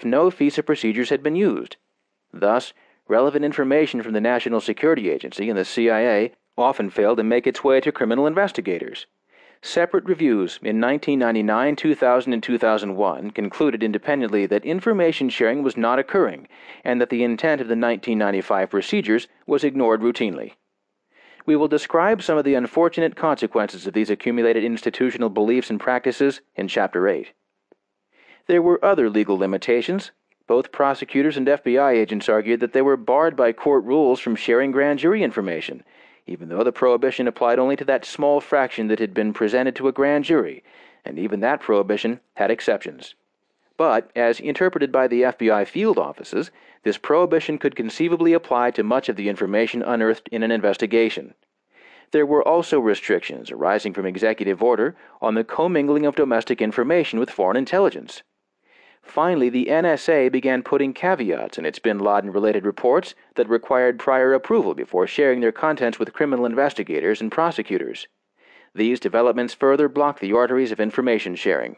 no FISA procedures had been used. Thus, relevant information from the National Security Agency and the CIA often failed to make its way to criminal investigators. Separate reviews in 1999, 2000, and 2001 concluded independently that information sharing was not occurring and that the intent of the 1995 procedures was ignored routinely. We will describe some of the unfortunate consequences of these accumulated institutional beliefs and practices in Chapter 8. There were other legal limitations. Both prosecutors and FBI agents argued that they were barred by court rules from sharing grand jury information, even though the prohibition applied only to that small fraction that had been presented to a grand jury, and even that prohibition had exceptions. But, as interpreted by the FBI field offices, this prohibition could conceivably apply to much of the information unearthed in an investigation. There were also restrictions arising from executive order on the commingling of domestic information with foreign intelligence. Finally, the NSA began putting caveats in its bin Laden-related reports that required prior approval before sharing their contents with criminal investigators and prosecutors. These developments further blocked the arteries of information sharing.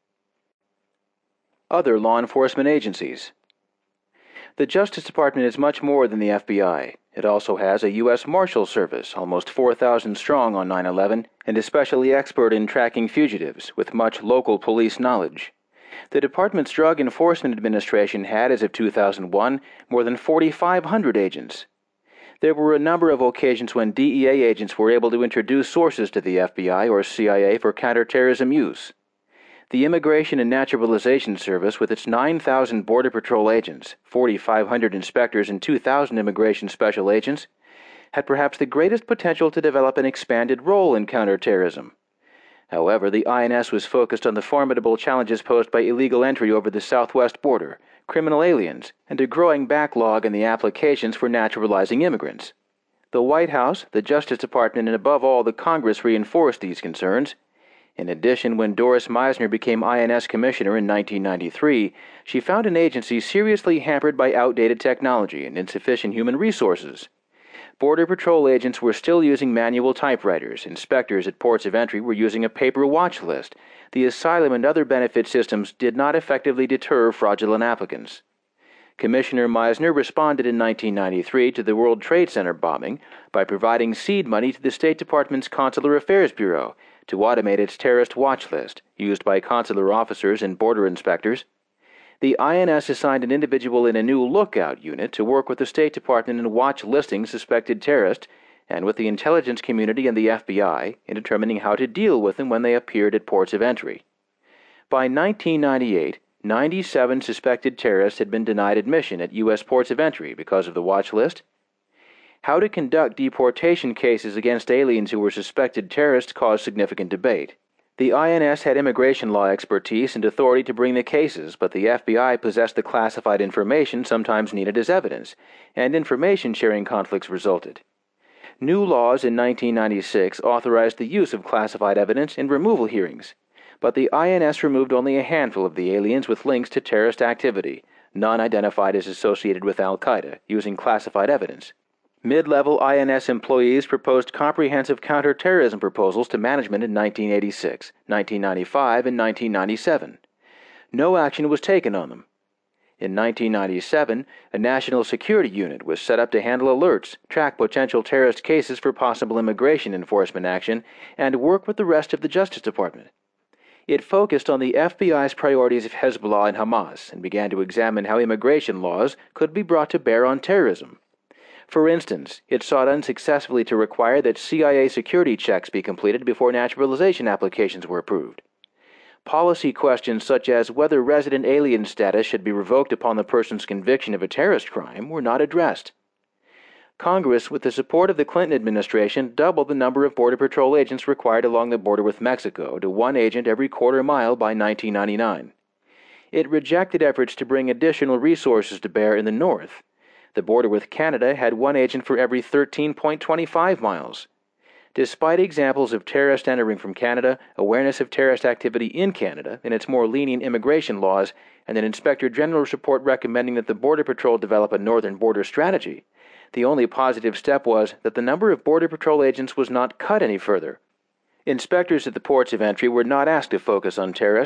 Other law enforcement agencies. The Justice Department is much more than the FBI. It also has a U.S. Marshal Service, almost 4,000 strong on 9/11, and especially expert in tracking fugitives, with much local police knowledge. The department's Drug Enforcement Administration had, as of 2001, more than 4,500 agents. There were a number of occasions when DEA agents were able to introduce sources to the FBI or CIA for counterterrorism use. The Immigration and Naturalization Service, with its 9,000 Border Patrol agents, 4,500 inspectors, and 2,000 immigration special agents, had perhaps the greatest potential to develop an expanded role in counterterrorism. However, the INS was focused on the formidable challenges posed by illegal entry over the southwest border, criminal aliens, and a growing backlog in the applications for naturalizing immigrants. The White House, the Justice Department, and above all the Congress reinforced these concerns. In addition, when Doris Meisner became INS Commissioner in 1993, she found an agency seriously hampered by outdated technology and insufficient human resources. Border Patrol agents were still using manual typewriters, inspectors at ports of entry were using a paper watch list, the asylum and other benefit systems did not effectively deter fraudulent applicants. Commissioner Meisner responded in 1993 to the World Trade Center bombing by providing seed money to the State Department's Consular Affairs Bureau to automate its terrorist watch list, used by consular officers and border inspectors. The INS assigned an individual in a new lookout unit to work with the State Department in watch listing suspected terrorists and with the intelligence community and the FBI in determining how to deal with them when they appeared at ports of entry. By 1998, 97 suspected terrorists had been denied admission at U.S. ports of entry because of the watch list. How to conduct deportation cases against aliens who were suspected terrorists caused significant debate. The INS had immigration law expertise and authority to bring the cases, but the FBI possessed the classified information sometimes needed as evidence, and information-sharing conflicts resulted. New laws in 1996 authorized the use of classified evidence in removal hearings, but the INS removed only a handful of the aliens with links to terrorist activity, none identified as associated with al-Qaeda, using classified evidence. Mid-level INS employees proposed comprehensive counterterrorism proposals to management in 1986, 1995, and 1997. No action was taken on them. In 1997, a national security unit was set up to handle alerts, track potential terrorist cases for possible immigration enforcement action, and work with the rest of the Justice Department. It focused on the FBI's priorities of Hezbollah and Hamas and began to examine how immigration laws could be brought to bear on terrorism. For instance, it sought unsuccessfully to require that CIA security checks be completed before naturalization applications were approved. Policy questions such as whether resident alien status should be revoked upon the person's conviction of a terrorist crime were not addressed. Congress, with the support of the Clinton administration, doubled the number of Border Patrol agents required along the border with Mexico to one agent every quarter mile by 1999. It rejected efforts to bring additional resources to bear in the north. The border with Canada had one agent for every 13.25 miles. Despite examples of terrorists entering from Canada, awareness of terrorist activity in Canada, and its more lenient immigration laws, and an Inspector General's report recommending that the Border Patrol develop a northern border strategy, the only positive step was that the number of Border Patrol agents was not cut any further. Inspectors at the ports of entry were not asked to focus on terrorists.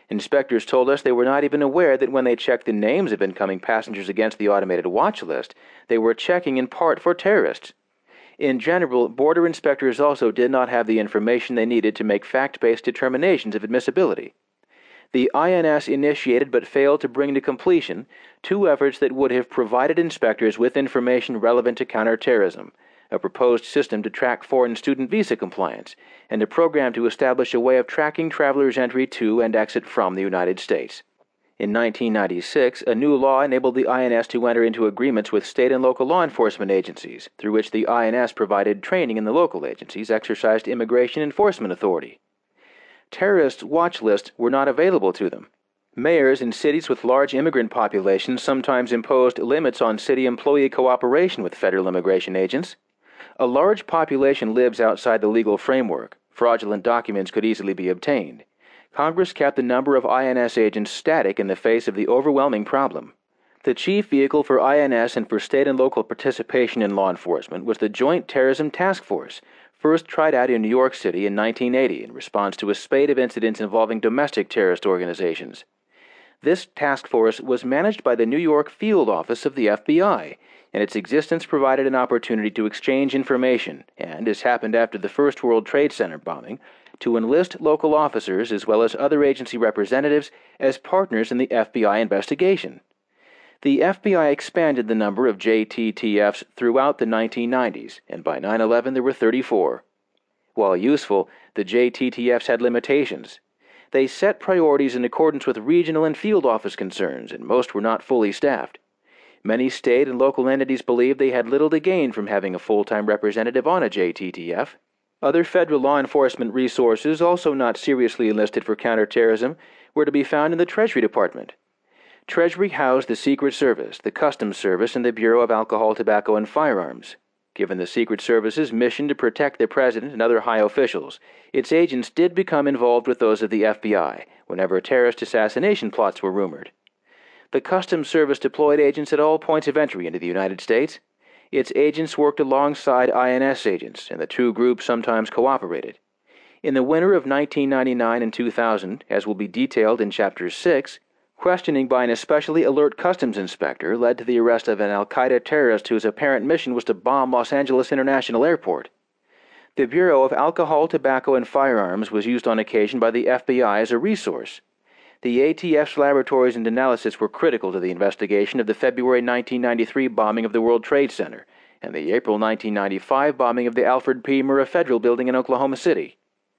Inspectors told us they were not even aware that when they checked the names of incoming passengers against the automated watch list, they were checking in part for terrorists. In general, border inspectors also did not have the information they needed to make fact-based determinations of admissibility. The INS initiated but failed to bring to completion 2 efforts that would have provided inspectors with information relevant to counterterrorism: a proposed system to track foreign student visa compliance, and a program to establish a way of tracking travelers' entry to and exit from the United States. In 1996, a new law enabled the INS to enter into agreements with state and local law enforcement agencies, through which the INS provided training and the local agencies exercised immigration enforcement authority. Terrorist watch lists were not available to them. Mayors in cities with large immigrant populations sometimes imposed limits on city employee cooperation with federal immigration agents. A large population lives outside the legal framework. Fraudulent documents could easily be obtained. Congress kept the number of INS agents static in the face of the overwhelming problem. The chief vehicle for INS and for state and local participation in law enforcement was the Joint Terrorism Task Force, first tried out in New York City in 1980 in response to a spate of incidents involving domestic terrorist organizations. This task force was managed by the New York Field Office of the FBI, and its existence provided an opportunity to exchange information and, as happened after the First World Trade Center bombing, to enlist local officers as well as other agency representatives as partners in the FBI investigation. The FBI expanded the number of JTTFs throughout the 1990s, and by 9/11 there were 34. While useful, the JTTFs had limitations. They set priorities in accordance with regional and field office concerns, and most were not fully staffed. Many state and local entities believed they had little to gain from having a full-time representative on a JTTF. Other federal law enforcement resources, also not seriously enlisted for counterterrorism, were to be found in the Treasury Department. Treasury housed the Secret Service, the Customs Service, and the Bureau of Alcohol, Tobacco, and Firearms. Given the Secret Service's mission to protect the President and other high officials, its agents did become involved with those of the FBI whenever terrorist assassination plots were rumored. The Customs Service deployed agents at all points of entry into the United States. Its agents worked alongside INS agents, and the 2 groups sometimes cooperated. In the winter of 1999 and 2000, as will be detailed in Chapter 6, questioning by an especially alert customs inspector led to the arrest of an al-Qaeda terrorist whose apparent mission was to bomb Los Angeles International Airport. The Bureau of Alcohol, Tobacco, and Firearms was used on occasion by the FBI as a resource. The ATF's laboratories and analysis were critical to the investigation of the February 1993 bombing of the World Trade Center and the April 1995 bombing of the Alfred P. Murrah Federal Building in Oklahoma City.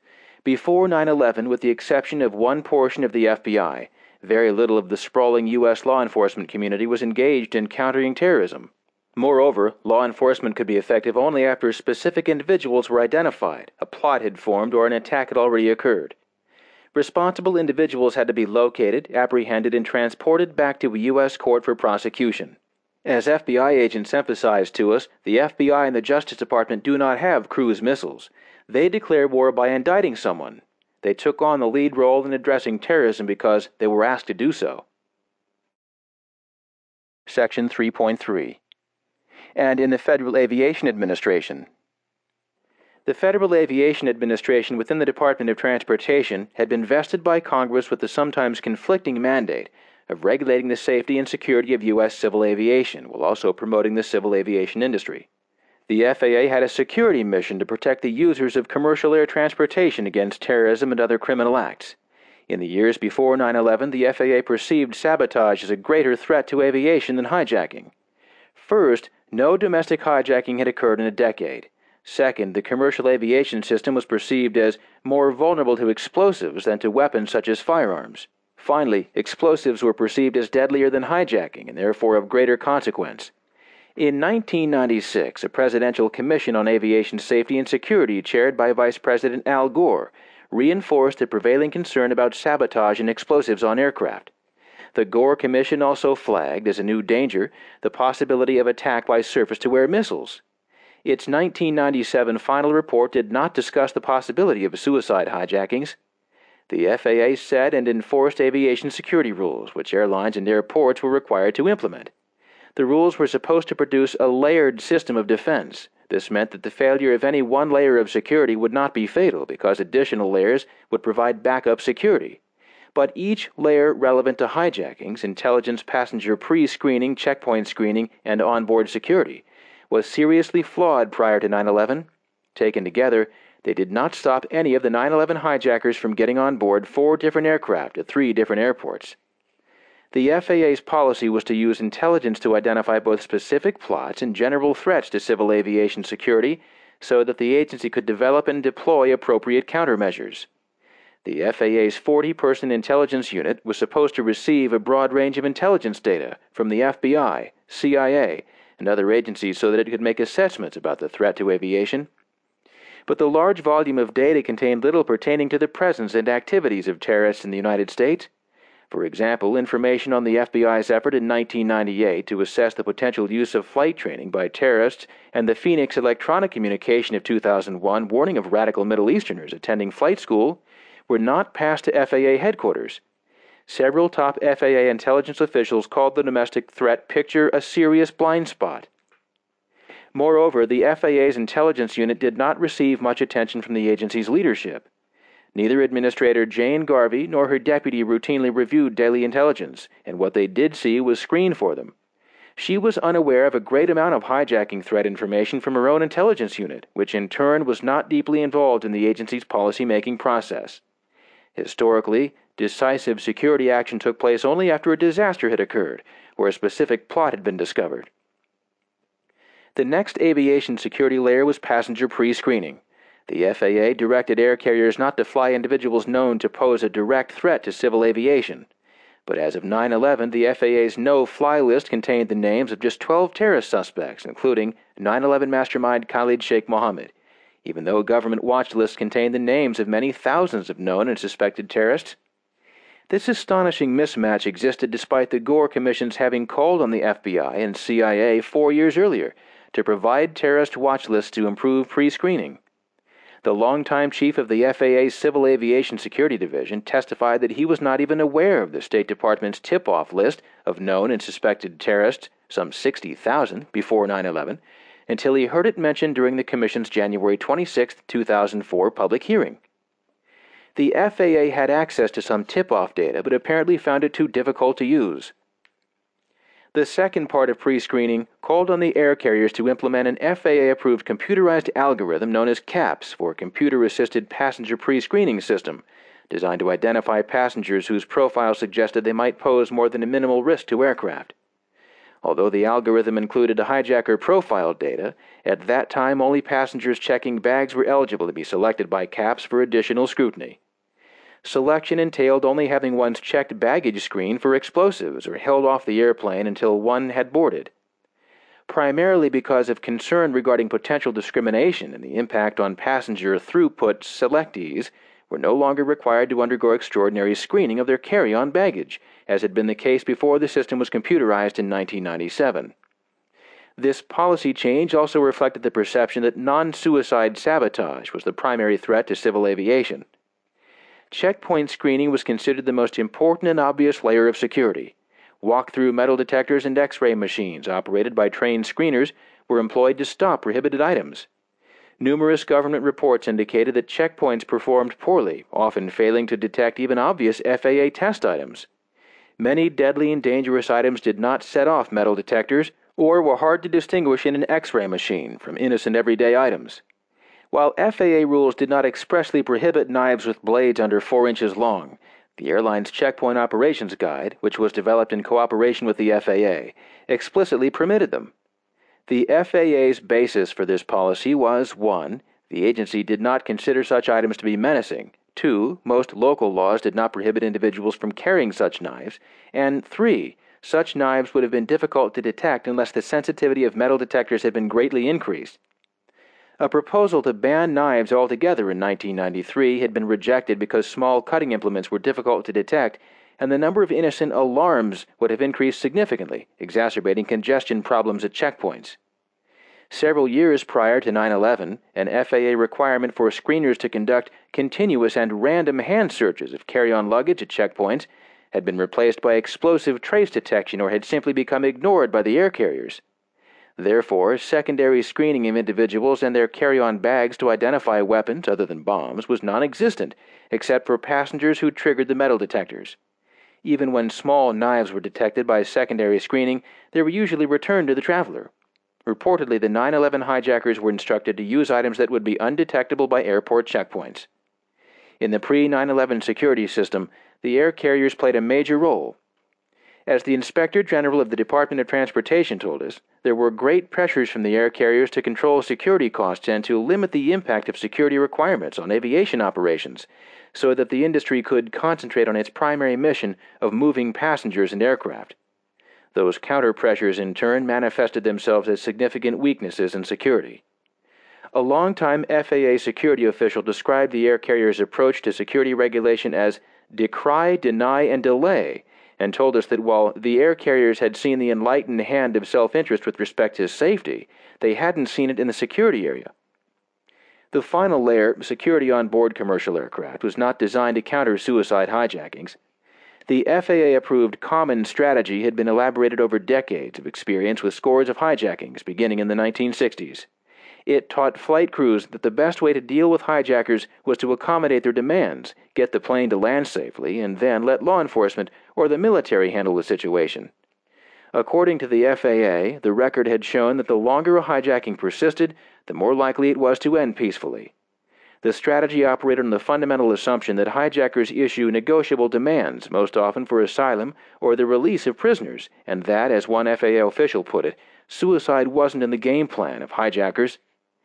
Before 9/11, with the exception of one portion of the FBI, very little of the sprawling U.S. law enforcement community was engaged in countering terrorism. Moreover, law enforcement could be effective only after specific individuals were identified, a plot had formed, or an attack had already occurred. Responsible individuals had to be located, apprehended, and transported back to a U.S. court for prosecution. As FBI agents emphasized to us, the FBI and the Justice Department do not have cruise missiles. They declare war by indicting someone. They took on the lead role in addressing terrorism because they were asked to do so. Section 3.3. And in the Federal Aviation Administration. The Federal Aviation Administration within the Department of Transportation had been vested by Congress with the sometimes conflicting mandate of regulating the safety and security of U.S. civil aviation while also promoting the civil aviation industry. The FAA had a security mission to protect the users of commercial air transportation against terrorism and other criminal acts. In the years before 9/11, the FAA perceived sabotage as a greater threat to aviation than hijacking. First, no domestic hijacking had occurred in a decade. Second, the commercial aviation system was perceived as more vulnerable to explosives than to weapons such as firearms. Finally, explosives were perceived as deadlier than hijacking and therefore of greater consequence. In 1996, a Presidential Commission on Aviation Safety and Security chaired by Vice President Al Gore reinforced the prevailing concern about sabotage and explosives on aircraft. The Gore Commission also flagged as a new danger the possibility of attack by surface-to-air missiles. Its 1997 final report did not discuss the possibility of suicide hijackings. The FAA set and enforced aviation security rules, which airlines and airports were required to implement. The rules were supposed to produce a layered system of defense. This meant that the failure of any one layer of security would not be fatal because additional layers would provide backup security. but each layer relevant to hijackings, intelligence, passenger pre-screening, checkpoint screening, and onboard security, was seriously flawed prior to 9/11. Taken together, they did not stop any of the 9/11 hijackers from getting on board 4 different aircraft at 3 different airports. The FAA's policy was to use intelligence to identify both specific plots and general threats to civil aviation security so that the agency could develop and deploy appropriate countermeasures. The FAA's 40-person intelligence unit was supposed to receive a broad range of intelligence data from the FBI, CIA, and other agencies so that it could make assessments about the threat to aviation. But the large volume of data contained little pertaining to the presence and activities of terrorists in the United States. For example, information on the FBI's effort in 1998 to assess the potential use of flight training by terrorists and the Phoenix electronic communication of 2001 warning of radical Middle Easterners attending flight school were not passed to FAA headquarters. Several top FAA intelligence officials called the domestic threat picture a serious blind spot. Moreover, the FAA's intelligence unit did not receive much attention from the agency's leadership. Neither Administrator Jane Garvey nor her deputy routinely reviewed daily intelligence, and what they did see was screened for them. She was unaware of a great amount of hijacking threat information from her own intelligence unit, which in turn was not deeply involved in the agency's policy-making process. Historically, decisive security action took place only after a disaster had occurred, or a specific plot had been discovered. The next aviation security layer was passenger pre-screening. The FAA directed air carriers not to fly individuals known to pose a direct threat to civil aviation. But as of 9/11, the FAA's no-fly list contained the names of just 12 terrorist suspects, including 9/11 mastermind Khalid Sheikh Mohammed, even though government watch lists contained the names of many thousands of known and suspected terrorists. This astonishing mismatch existed despite the Gore Commission's having called on the FBI and CIA 4 years earlier to provide terrorist watch lists to improve pre-screening. The longtime chief of the FAA's Civil Aviation Security Division testified that he was not even aware of the State Department's tip-off list of known and suspected terrorists, some 60,000, before 9/11, until he heard it mentioned during the Commission's January 26, 2004 public hearing. The FAA had access to some tip-off data, but apparently found it too difficult to use. The second part of pre-screening called on the air carriers to implement an FAA-approved computerized algorithm known as CAPS, for Computer-Assisted Passenger Pre-Screening System, designed to identify passengers whose profile suggested they might pose more than a minimal risk to aircraft. Although the algorithm included hijacker profile data, at that time only passengers checking bags were eligible to be selected by CAPS for additional scrutiny. Selection entailed only having one's checked baggage screened for explosives or held off the airplane until one had boarded. Primarily because of concern regarding potential discrimination and the impact on passenger throughput, selectees were no longer required to undergo extraordinary screening of their carry-on baggage, as had been the case before the system was computerized in 1997. This policy change also reflected the perception that non-suicide sabotage was the primary threat to civil aviation. Checkpoint screening was considered the most important and obvious layer of security. Walk-through metal detectors and X-ray machines, operated by trained screeners, were employed to stop prohibited items. Numerous government reports indicated that checkpoints performed poorly, often failing to detect even obvious FAA test items. Many deadly and dangerous items did not set off metal detectors or were hard to distinguish in an X-ray machine from innocent everyday items. While FAA rules did not expressly prohibit knives with blades under 4 inches long, the airline's Checkpoint Operations Guide, which was developed in cooperation with the FAA, explicitly permitted them. The FAA's basis for this policy was 1. The agency did not consider such items to be menacing, 2. Most local laws did not prohibit individuals from carrying such knives, and 3. Such knives would have been difficult to detect unless the sensitivity of metal detectors had been greatly increased. A proposal to ban knives altogether in 1993 had been rejected because small cutting implements were difficult to detect, and the number of innocent alarms would have increased significantly, exacerbating congestion problems at checkpoints. Several years prior to 9/11, an FAA requirement for screeners to conduct continuous and random hand searches of carry-on luggage at checkpoints had been replaced by explosive trace detection or had simply become ignored by the air carriers. Therefore, secondary screening of individuals and their carry-on bags to identify weapons other than bombs was non-existent, except for passengers who triggered the metal detectors. Even when small knives were detected by secondary screening, they were usually returned to the traveler. Reportedly, the 9/11 hijackers were instructed to use items that would be undetectable by airport checkpoints. In the pre-9/11 security system, the air carriers played a major role. As the Inspector General of the Department of Transportation told us, there were great pressures from the air carriers to control security costs and to limit the impact of security requirements on aviation operations, so that the industry could concentrate on its primary mission of moving passengers and aircraft. Those counter-pressures in turn manifested themselves as significant weaknesses in security. A longtime FAA security official described the air carrier's approach to security regulation as decry, deny, and delay, and told us that while the air carriers had seen the enlightened hand of self-interest with respect to safety, they hadn't seen it in the security area. The final layer, security on board commercial aircraft, was not designed to counter suicide hijackings. The FAA-approved Common Strategy had been elaborated over decades of experience with scores of hijackings beginning in the 1960s. It taught flight crews that the best way to deal with hijackers was to accommodate their demands, get the plane to land safely, and then let law enforcement or the military handle the situation. According to the FAA, the record had shown that the longer a hijacking persisted, the more likely it was to end peacefully. The strategy operated on the fundamental assumption that hijackers issue negotiable demands, most often for asylum or the release of prisoners, and that, as one FAA official put it, suicide wasn't in the game plan of hijackers.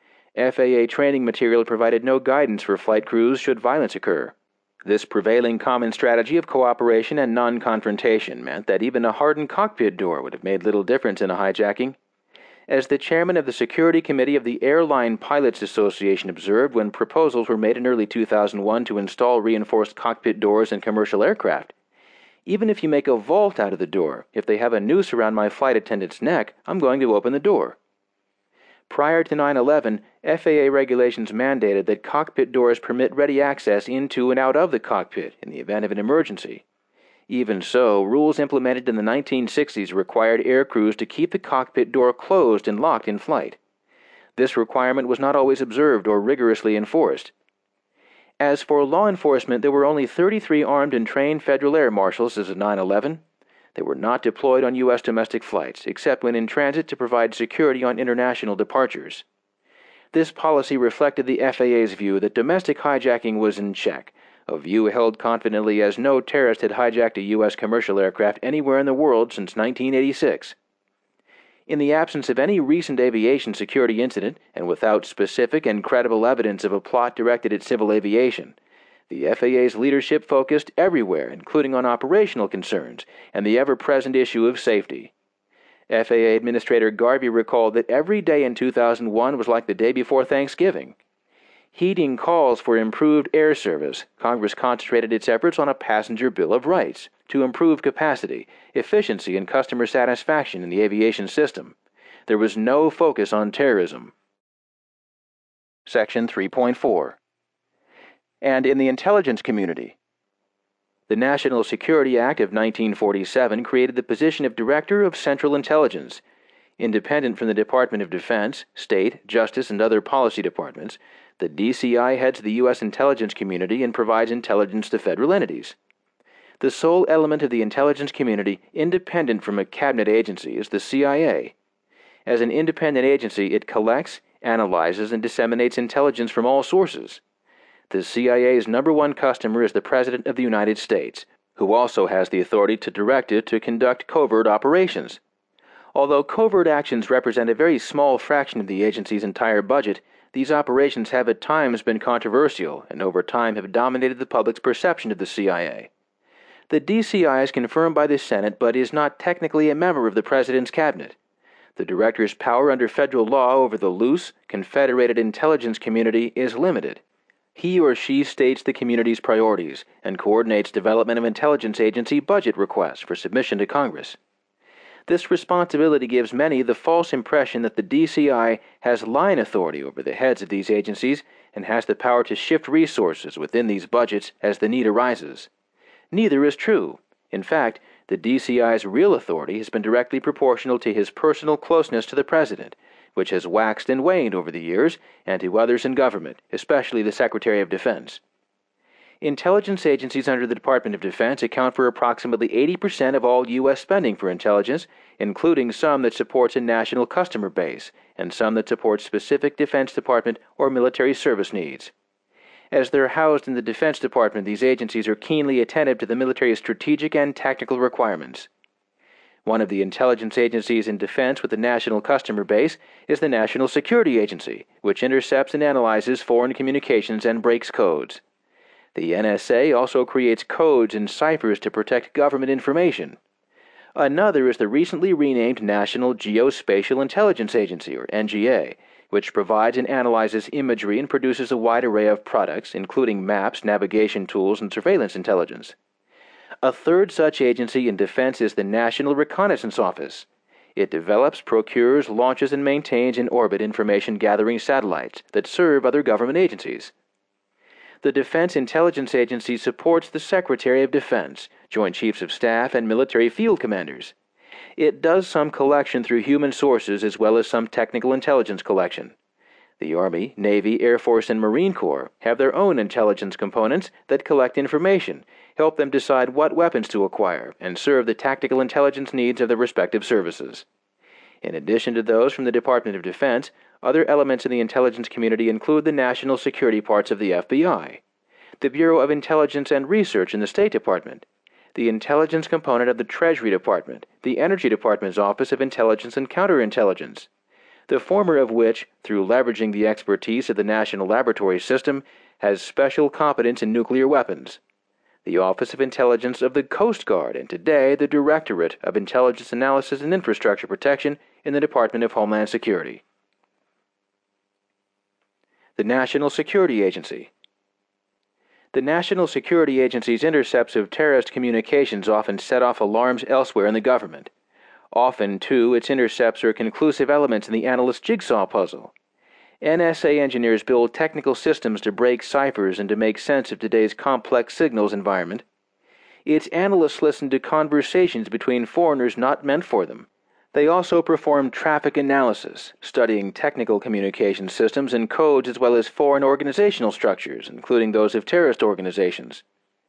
FAA training material provided no guidance for flight crews should violence occur. This prevailing common strategy of cooperation and non-confrontation meant that even a hardened cockpit door would have made little difference in a hijacking. As the chairman of the Security Committee of the Airline Pilots Association observed when proposals were made in early 2001 to install reinforced cockpit doors in commercial aircraft, "Even if you make a vault out of the door, if they have a noose around my flight attendant's neck, I'm going to open the door." Prior to 9/11, FAA regulations mandated that cockpit doors permit ready access into and out of the cockpit in the event of an emergency. Even so, rules implemented in the 1960s required air crews to keep the cockpit door closed and locked in flight. This requirement was not always observed or rigorously enforced. As for law enforcement, there were only 33 armed and trained federal air marshals as of 9/11. They were not deployed on U.S. domestic flights, except when in transit to provide security on international departures. This policy reflected the FAA's view that domestic hijacking was in check, a view held confidently as no terrorist had hijacked a U.S. commercial aircraft anywhere in the world since 1986. In the absence of any recent aviation security incident, and without specific and credible evidence of a plot directed at civil aviation, the FAA's leadership focused everywhere, including on operational concerns and the ever-present issue of safety. FAA Administrator Garvey recalled that every day in 2001 was like the day before Thanksgiving. Heeding calls for improved air service, Congress concentrated its efforts on a passenger Bill of Rights to improve capacity, efficiency, and customer satisfaction in the aviation system. There was no focus on terrorism. Section 3.4. And in the intelligence community. The National Security Act of 1947 created the position of Director of Central Intelligence. Independent from the Department of Defense, State, Justice, and other policy departments, the DCI heads the U.S. intelligence community and provides intelligence to federal entities. The sole element of the intelligence community independent from a cabinet agency is the CIA. As an independent agency, it collects, analyzes, and disseminates intelligence from all sources. The CIA's number one customer is the President of the United States, who also has the authority to direct it to conduct covert operations. Although covert actions represent a very small fraction of the agency's entire budget, these operations have at times been controversial and over time have dominated the public's perception of the CIA. The DCI is confirmed by the Senate but is not technically a member of the President's cabinet. The Director's power under federal law over the loose, confederated intelligence community is limited. He or she states the community's priorities and coordinates development of intelligence agency budget requests for submission to Congress. This responsibility gives many the false impression that the DCI has line authority over the heads of these agencies and has the power to shift resources within these budgets as the need arises. Neither is true. In fact, The DCI's real authority has been directly proportional to his personal closeness to the President, which has waxed and waned over the years, and to others in government, especially the Secretary of Defense. Intelligence agencies under the Department of Defense account for approximately 80% of all U.S. spending for intelligence, including some that supports a national customer base and some that supports specific Defense Department or military service needs. As they're housed in the Defense Department, these agencies are keenly attentive to the military's strategic and technical requirements. One of the intelligence agencies in defense with a national customer base is the National Security Agency, which intercepts and analyzes foreign communications and breaks codes. The NSA also creates codes and ciphers to protect government information. Another is the recently renamed National Geospatial Intelligence Agency, or NGA, which provides and analyzes imagery and produces a wide array of products, including maps, navigation tools, and surveillance intelligence. A third such agency in defense is the National Reconnaissance Office. It develops, procures, launches, and maintains in orbit information-gathering satellites that serve other government agencies. The Defense Intelligence Agency supports the Secretary of Defense, Joint Chiefs of Staff, and military field commanders. It does some collection through human sources as well as some technical intelligence collection. The Army, Navy, Air Force, and Marine Corps have their own intelligence components that collect information, help them decide what weapons to acquire, and serve the tactical intelligence needs of their respective services. In addition to those from the Department of Defense, other elements in the intelligence community include the national security parts of the FBI, the Bureau of Intelligence and Research in the State Department, the intelligence component of the Treasury Department, the Energy Department's Office of Intelligence and Counterintelligence, the former of which, through leveraging the expertise of the National Laboratory System, has special competence in nuclear weapons, the Office of Intelligence of the Coast Guard, and today the Directorate of Intelligence Analysis and Infrastructure Protection in the Department of Homeland Security. The National Security Agency. The National Security Agency's intercepts of terrorist communications often set off alarms elsewhere in the government. Often, too, its intercepts are conclusive elements in the analyst's jigsaw puzzle. NSA engineers build technical systems to break ciphers and to make sense of today's complex signals environment. Its analysts listen to conversations between foreigners not meant for them. They also perform traffic analysis, studying technical communication systems and codes as well as foreign organizational structures, including those of terrorist organizations.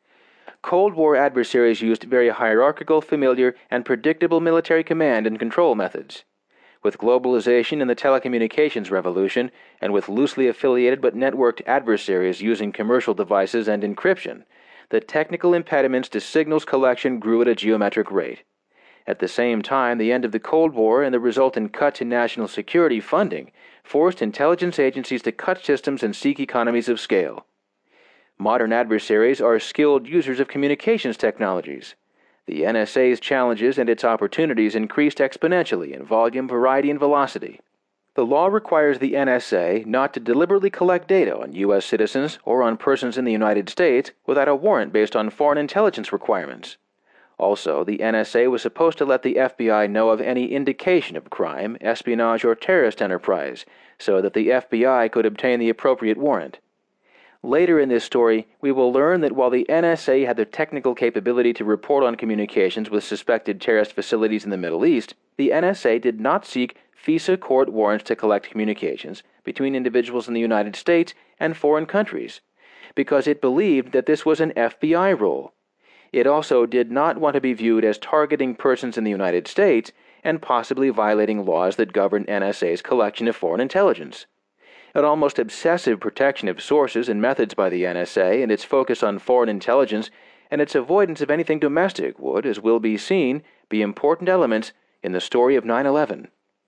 Cold War adversaries used very hierarchical, familiar, and predictable military command and control methods. With globalization and the telecommunications revolution, and with loosely affiliated but networked adversaries using commercial devices and encryption, the technical impediments to signals collection grew at a geometric rate. At the same time, the end of the Cold War and the resultant cut to national security funding forced intelligence agencies to cut systems and seek economies of scale. Modern adversaries are skilled users of communications technologies. The NSA's challenges and its opportunities increased exponentially in volume, variety, and velocity. The law requires the NSA not to deliberately collect data on U.S. citizens or on persons in the United States without a warrant based on foreign intelligence requirements. Also, the NSA was supposed to let the FBI know of any indication of crime, espionage, or terrorist enterprise, so that the FBI could obtain the appropriate warrant. Later in this story, we will learn that while the NSA had the technical capability to report on communications with suspected terrorist facilities in the Middle East, the NSA did not seek FISA court warrants to collect communications between individuals in the United States and foreign countries, because it believed that this was an FBI role. It also did not want to be viewed as targeting persons in the United States and possibly violating laws that govern NSA's collection of foreign intelligence. An almost obsessive protection of sources and methods by the NSA and its focus on foreign intelligence and its avoidance of anything domestic would, as will be seen, be important elements in the story of 9/11.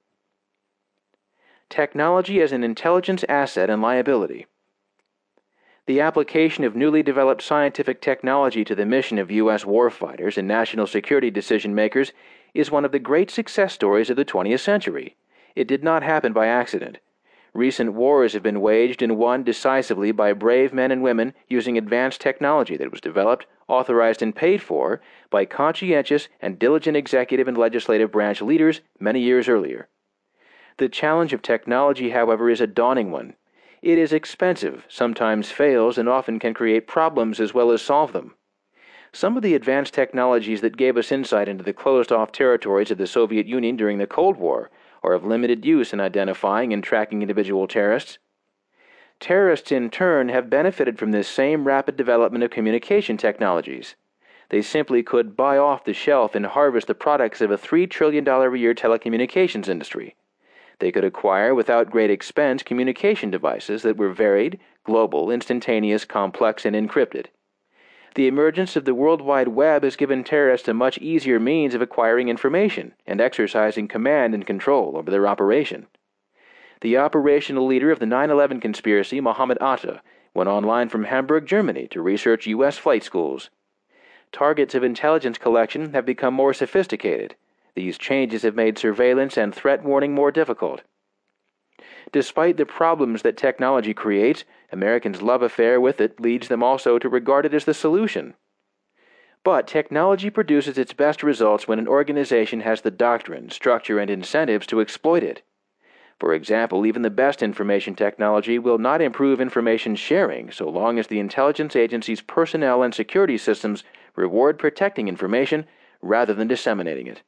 Technology as an intelligence asset and liability. The application of newly developed scientific technology to the mission of U.S. warfighters and national security decision-makers is one of the great success stories of the 20th century. It did not happen by accident. Recent wars have been waged and won decisively by brave men and women using advanced technology that was developed, authorized, and paid for by conscientious and diligent executive and legislative branch leaders many years earlier. The challenge of technology, however, is a daunting one. It is expensive, sometimes fails, and often can create problems as well as solve them. Some of the advanced technologies that gave us insight into the closed-off territories of the Soviet Union during the Cold War are of limited use in identifying and tracking individual terrorists. Terrorists, in turn, have benefited from this same rapid development of communication technologies. They simply could buy off the shelf and harvest the products of a $3 trillion a year telecommunications industry. They could acquire, without great expense, communication devices that were varied, global, instantaneous, complex, and encrypted. The emergence of the World Wide Web has given terrorists a much easier means of acquiring information and exercising command and control over their operation. The operational leader of the 9/11 conspiracy, Mohammed Atta, went online from Hamburg, Germany, to research U.S. flight schools. Targets of intelligence collection have become more sophisticated. These changes have made surveillance and threat warning more difficult. Despite the problems that technology creates, Americans' love affair with it leads them also to regard it as the solution. But technology produces its best results when an organization has the doctrine, structure, and incentives to exploit it. For example, even the best information technology will not improve information sharing so long as the intelligence agency's personnel and security systems reward protecting information rather than disseminating it.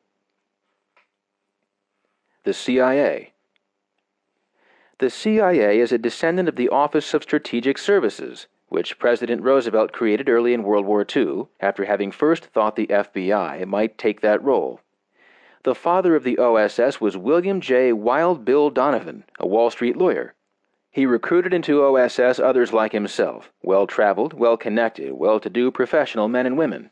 The CIA. The CIA is a descendant of the Office of Strategic Services, which President Roosevelt created early in World War II, after having first thought the FBI might take that role. The father of the OSS was William J. Wild Bill Donovan, a Wall Street lawyer. He recruited into OSS others like himself, well-traveled, well-connected, well-to-do professional men and women.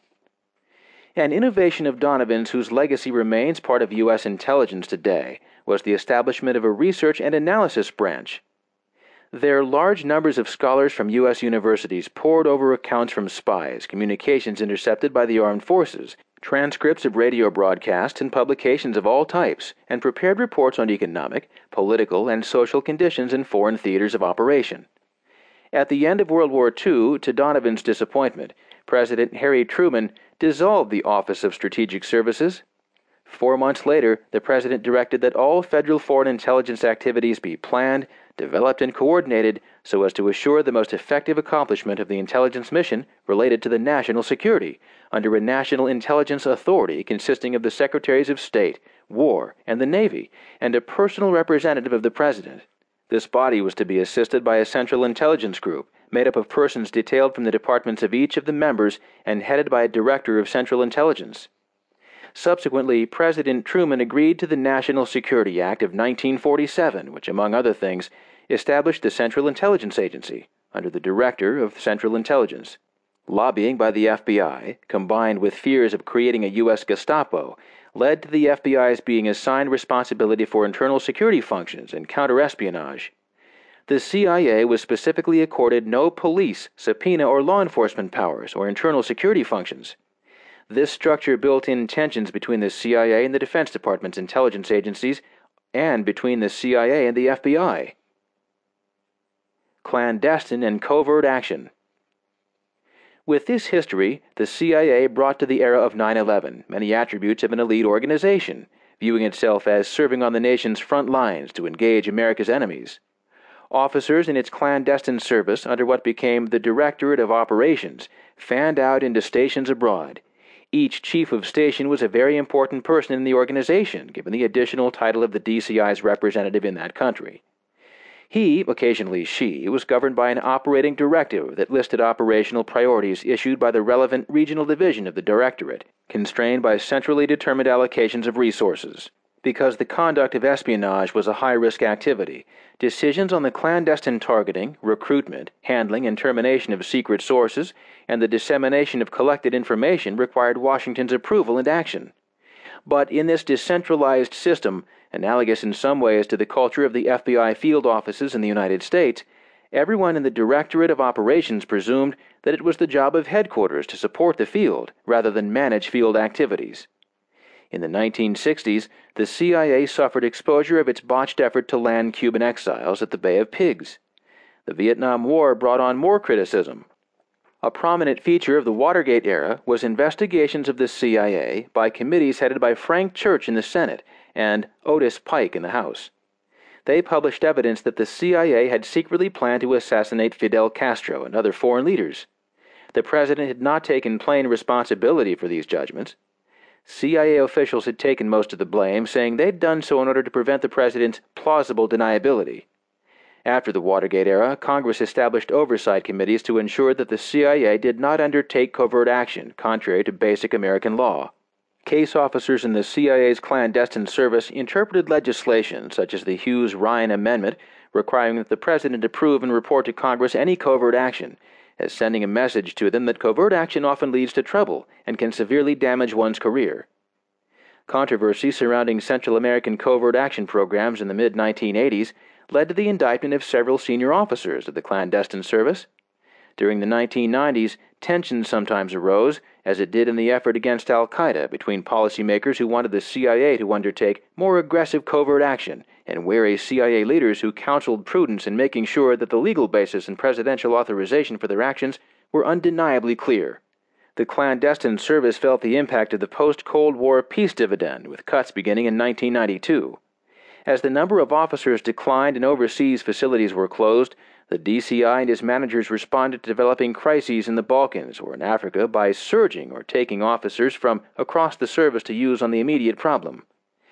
An innovation of Donovan's whose legacy remains part of U.S. intelligence today was the establishment of a research and analysis branch. Their large numbers of scholars from U.S. universities pored over accounts from spies, communications intercepted by the armed forces, transcripts of radio broadcasts and publications of all types, and prepared reports on economic, political, and social conditions in foreign theaters of operation. At the end of World War II, to Donovan's disappointment, President Harry Truman dissolved the Office of Strategic Services. 4 months later, the President directed that all federal foreign intelligence activities be planned, developed, and coordinated so as to assure the most effective accomplishment of the intelligence mission related to the national security, under a national intelligence authority consisting of the Secretaries of State, War, and the Navy, and a personal representative of the President. This body was to be assisted by a Central Intelligence Group, made up of persons detailed from the departments of each of the members and headed by a Director of Central Intelligence. Subsequently, President Truman agreed to the National Security Act of 1947, which, among other things, established the Central Intelligence Agency, under the Director of Central Intelligence. Lobbying by the FBI, combined with fears of creating a U.S. Gestapo, led to the FBI's being assigned responsibility for internal security functions and counterespionage. The CIA was specifically accorded no police, subpoena, or law enforcement powers or internal security functions. This structure built in tensions between the CIA and the Defense Department's intelligence agencies and between the CIA and the FBI. Clandestine and covert action. With this history, the CIA brought to the era of 9/11 many attributes of an elite organization, viewing itself as serving on the nation's front lines to engage America's enemies. Officers in its clandestine service under what became the Directorate of Operations fanned out into stations abroad. Each chief of station was a very important person in the organization, given the additional title of the DCI's representative in that country. He, occasionally she, was governed by an operating directive that listed operational priorities issued by the relevant regional division of the Directorate, constrained by centrally determined allocations of resources. Because the conduct of espionage was a high-risk activity, decisions on the clandestine targeting, recruitment, handling, and termination of secret sources, and the dissemination of collected information required Washington's approval and action. But in this decentralized system, analogous in some ways to the culture of the FBI field offices in the United States, everyone in the Directorate of Operations presumed that it was the job of headquarters to support the field rather than manage field activities. In the 1960s, the CIA suffered exposure of its botched effort to land Cuban exiles at the Bay of Pigs. The Vietnam War brought on more criticism. A prominent feature of the Watergate era was investigations of the CIA by committees headed by Frank Church in the Senate and Otis Pike in the House. They published evidence that the CIA had secretly planned to assassinate Fidel Castro and other foreign leaders. The president had not taken plain responsibility for these judgments. CIA officials had taken most of the blame, saying they'd done so in order to prevent the president's plausible deniability. After the Watergate era, Congress established oversight committees to ensure that the CIA did not undertake covert action, contrary to basic American law. Case officers in the CIA's clandestine service interpreted legislation, such as the Hughes-Ryan Amendment, requiring that the president approve and report to Congress any covert action, as sending a message to them that covert action often leads to trouble and can severely damage one's career. Controversy surrounding Central American covert action programs in the mid-1980s led to the indictment of several senior officers of the clandestine service. During the 1990s, tensions sometimes arose, as it did in the effort against al-Qaeda, between policymakers who wanted the CIA to undertake more aggressive covert action and wary CIA leaders who counseled prudence in making sure that the legal basis and presidential authorization for their actions were undeniably clear. The clandestine service felt the impact of the post-Cold War peace dividend, with cuts beginning in 1992. As the number of officers declined and overseas facilities were closed, the DCI and his managers responded to developing crises in the Balkans or in Africa by surging or taking officers from across the service to use on the immediate problem.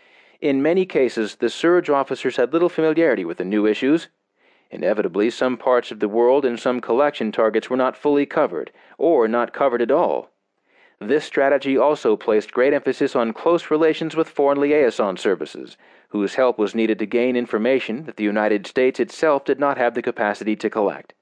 In many cases, the surge officers had little familiarity with the new issues. Inevitably, some parts of the world and some collection targets were not fully covered, or not covered at all. This strategy also placed great emphasis on close relations with foreign liaison services, whose help was needed to gain information that the United States itself did not have the capacity to collect.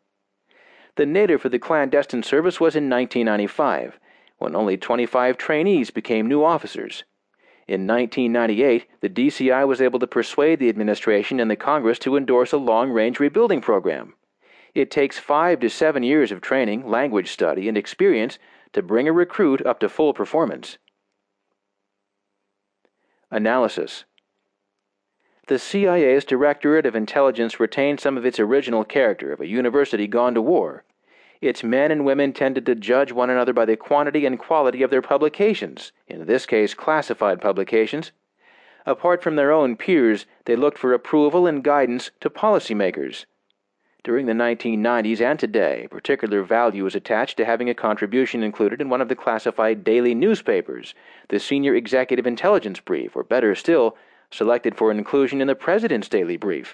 The nadir for the clandestine service was in 1995, when only 25 trainees became new officers. In 1998, the DCI was able to persuade the administration and the Congress to endorse a long-range rebuilding program. It takes 5 to 7 years of training, language study, and experience to bring a recruit up to full performance. Analysis. The CIA's Directorate of Intelligence retained some of its original character of a university gone to war. Its men and women tended to judge one another by the quantity and quality of their publications, in this case classified publications. Apart from their own peers, they looked for approval and guidance to policymakers. During the 1990s and today, particular value is attached to having a contribution included in one of the classified daily newspapers, the Senior Executive Intelligence Brief, or better still, selected for inclusion in the President's Daily Brief.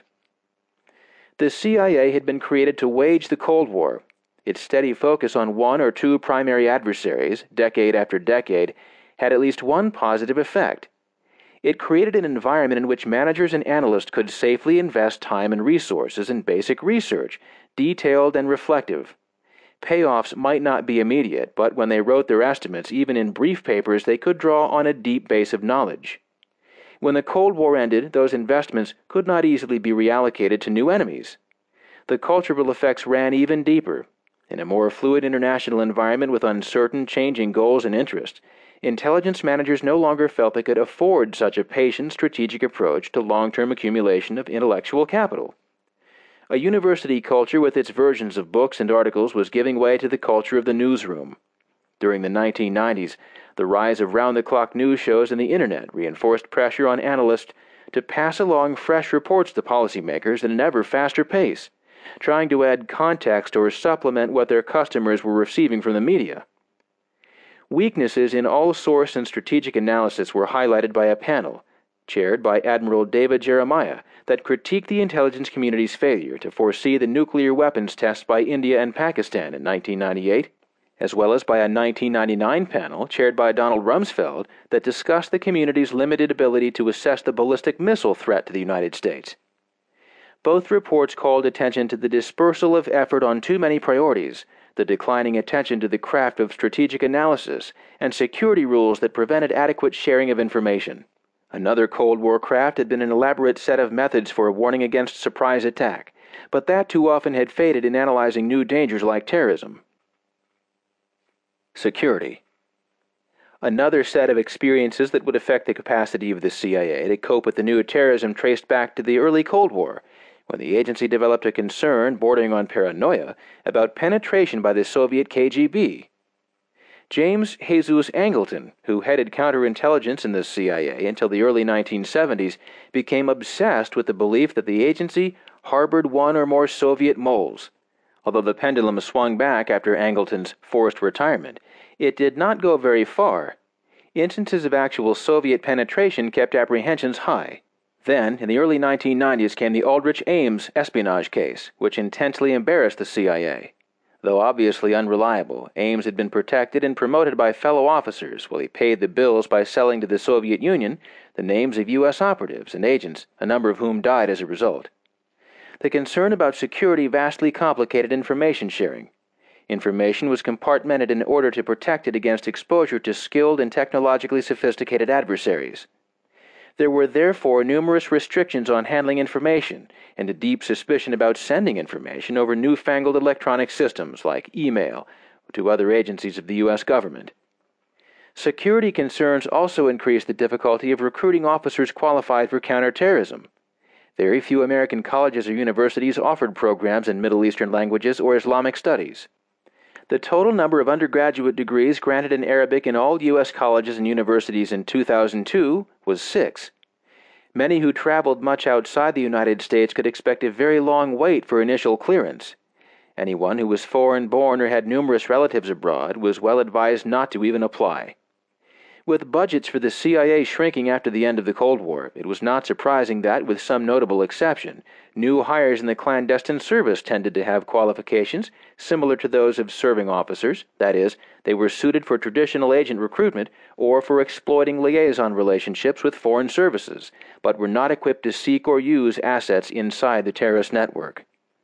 The CIA had been created to wage the Cold War. Its steady focus on one or two primary adversaries, decade after decade, had at least one positive effect. It created an environment in which managers and analysts could safely invest time and resources in basic research, detailed and reflective. Payoffs might not be immediate, but when they wrote their estimates, even in brief papers, they could draw on a deep base of knowledge. When the Cold War ended, those investments could not easily be reallocated to new enemies. The cultural effects ran even deeper. In a more fluid international environment with uncertain, changing goals and interests, intelligence managers no longer felt they could afford such a patient, strategic approach to long-term accumulation of intellectual capital. A university culture with its versions of books and articles was giving way to the culture of the newsroom. During the 1990s, the rise of round-the-clock news shows and the Internet reinforced pressure on analysts to pass along fresh reports to policymakers at an ever faster pace, trying to add context or supplement what their customers were receiving from the media. Weaknesses in all source and strategic analysis were highlighted by a panel, chaired by Admiral David Jeremiah, that critiqued the intelligence community's failure to foresee the nuclear weapons tests by India and Pakistan in 1998, as well as by a 1999 panel chaired by Donald Rumsfeld that discussed the community's limited ability to assess the ballistic missile threat to the United States. Both reports called attention to the dispersal of effort on too many priorities, the declining attention to the craft of strategic analysis, and security rules that prevented adequate sharing of information. Another Cold War craft had been an elaborate set of methods for warning against surprise attack, but that too often had faded in analyzing new dangers like terrorism. Security. Another set of experiences that would affect the capacity of the CIA to cope with the new terrorism traced back to the early Cold War, when the agency developed a concern bordering on paranoia about penetration by the Soviet KGB. James Jesus Angleton, who headed counterintelligence in the CIA until the early 1970s, became obsessed with the belief that the agency harbored one or more Soviet moles. Although the pendulum swung back after Angleton's forced retirement, it did not go very far. Instances of actual Soviet penetration kept apprehensions high. Then, in the early 1990s, came the Aldrich Ames espionage case, which intensely embarrassed the CIA. Though obviously unreliable, Ames had been protected and promoted by fellow officers while he paid the bills by selling to the Soviet Union the names of U.S. operatives and agents, a number of whom died as a result. The concern about security vastly complicated information sharing. Information was compartmented in order to protect it against exposure to skilled and technologically sophisticated adversaries. There were therefore numerous restrictions on handling information and a deep suspicion about sending information over newfangled electronic systems like email to other agencies of the U.S. government. Security concerns also increased the difficulty of recruiting officers qualified for counterterrorism. Very few American colleges or universities offered programs in Middle Eastern languages or Islamic studies. The total number of undergraduate degrees granted in Arabic in all U.S. colleges and universities in 2002 was 6. Many who traveled much outside the United States could expect a very long wait for initial clearance. Anyone who was foreign-born or had numerous relatives abroad was well advised not to even apply. With budgets for the CIA shrinking after the end of the Cold War, it was not surprising that, with some notable exception, new hires in the clandestine service tended to have qualifications similar to those of serving officers, that is, they were suited for traditional agent recruitment or for exploiting liaison relationships with foreign services, but were not equipped to seek or use assets inside the terrorist network.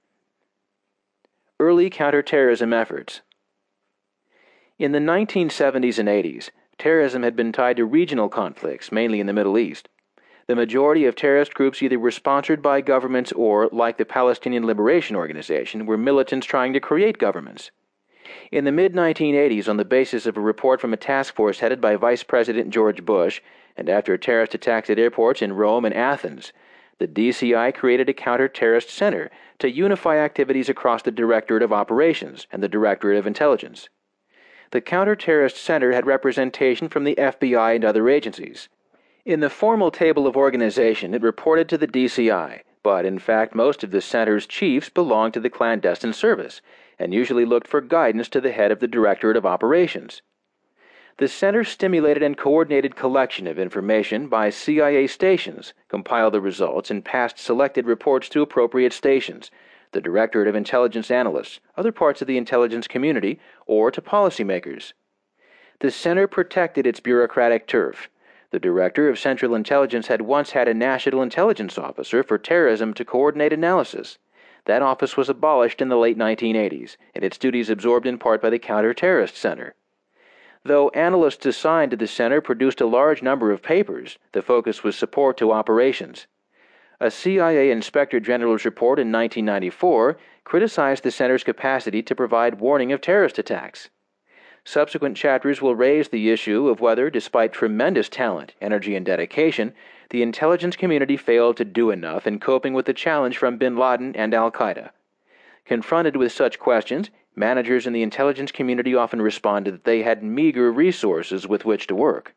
Early counterterrorism efforts. In the 1970s and 80s, terrorism had been tied to regional conflicts, mainly in the Middle East. The majority of terrorist groups either were sponsored by governments or, like the Palestinian Liberation Organization, were militants trying to create governments. In the mid-1980s, on the basis of a report from a task force headed by Vice President George Bush, and after terrorist attacks at airports in Rome and Athens, the DCI created a counter-terrorist center to unify activities across the Directorate of Operations and the Directorate of Intelligence. The Counter-Terrorist Center had representation from the FBI and other agencies. In the formal table of organization, it reported to the DCI, but in fact most of the center's chiefs belonged to the clandestine service, and usually looked for guidance to the head of the Directorate of Operations. The center stimulated and coordinated collection of information by CIA stations, compiled the results, and passed selected reports to appropriate stations, the Directorate of Intelligence analysts, other parts of the intelligence community, or to policymakers. The center protected its bureaucratic turf. The Director of Central Intelligence had once had a National Intelligence Officer for terrorism to coordinate analysis. That office was abolished in the late 1980s, and its duties absorbed in part by the Counter-Terrorist Center. Though analysts assigned to the center produced a large number of papers, the focus was support to operations. A CIA Inspector General's report in 1994 criticized the center's capacity to provide warning of terrorist attacks. Subsequent chapters will raise the issue of whether, despite tremendous talent, energy, and dedication, the intelligence community failed to do enough in coping with the challenge from bin Laden and al-Qaeda. Confronted with such questions, managers in the intelligence community often responded that they had meager resources with which to work.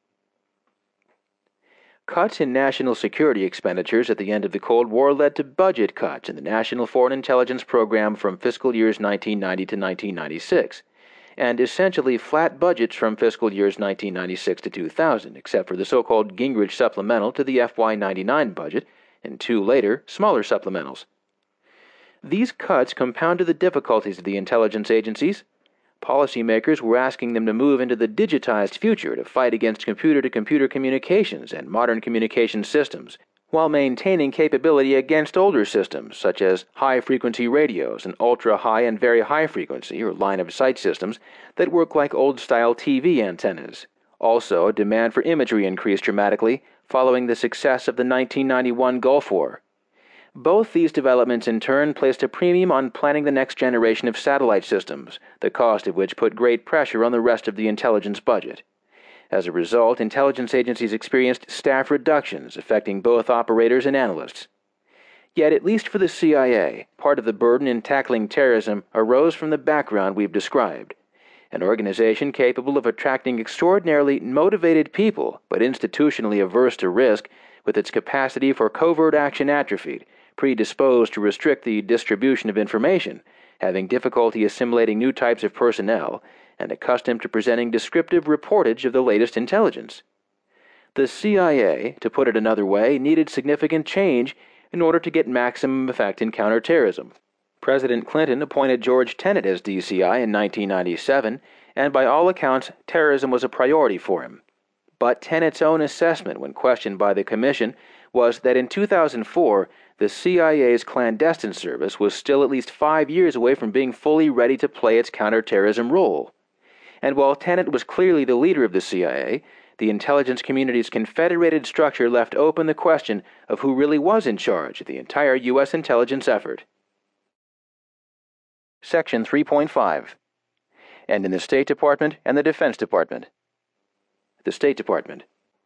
Cuts in national security expenditures at the end of the Cold War led to budget cuts in the National Foreign Intelligence Program from fiscal years 1990 to 1996, and essentially flat budgets from fiscal years 1996 to 2000, except for the so-called Gingrich supplemental to the FY99 budget, and 2 later, smaller supplementals. These cuts compounded the difficulties of the intelligence agencies. Policymakers were asking them to move into the digitized future to fight against computer-to-computer communications and modern communication systems, while maintaining capability against older systems such as high-frequency radios and ultra-high and very high-frequency or line-of-sight systems that work like old-style TV antennas. Also, demand for imagery increased dramatically following the success of the 1991 Gulf War. Both these developments in turn placed a premium on planning the next generation of satellite systems, the cost of which put great pressure on the rest of the intelligence budget. As a result, intelligence agencies experienced staff reductions affecting both operators and analysts. Yet, at least for the CIA, part of the burden in tackling terrorism arose from the background we've described. An organization capable of attracting extraordinarily motivated people, but institutionally averse to risk, with its capacity for covert action atrophied, predisposed to restrict the distribution of information, having difficulty assimilating new types of personnel, and accustomed to presenting descriptive reportage of the latest intelligence. The CIA, to put it another way, needed significant change in order to get maximum effect in counterterrorism. President Clinton appointed George Tenet as DCI in 1997, and by all accounts, terrorism was a priority for him. But Tenet's own assessment, when questioned by the Commission, was that in 2004, the CIA's clandestine service was still at least 5 years away from being fully ready to play its counterterrorism role. And while Tenet was clearly the leader of the CIA, the intelligence community's confederated structure left open the question of who really was in charge of the entire U.S. intelligence effort. Section 3.5. And in the State Department and the Defense Department. The State Department.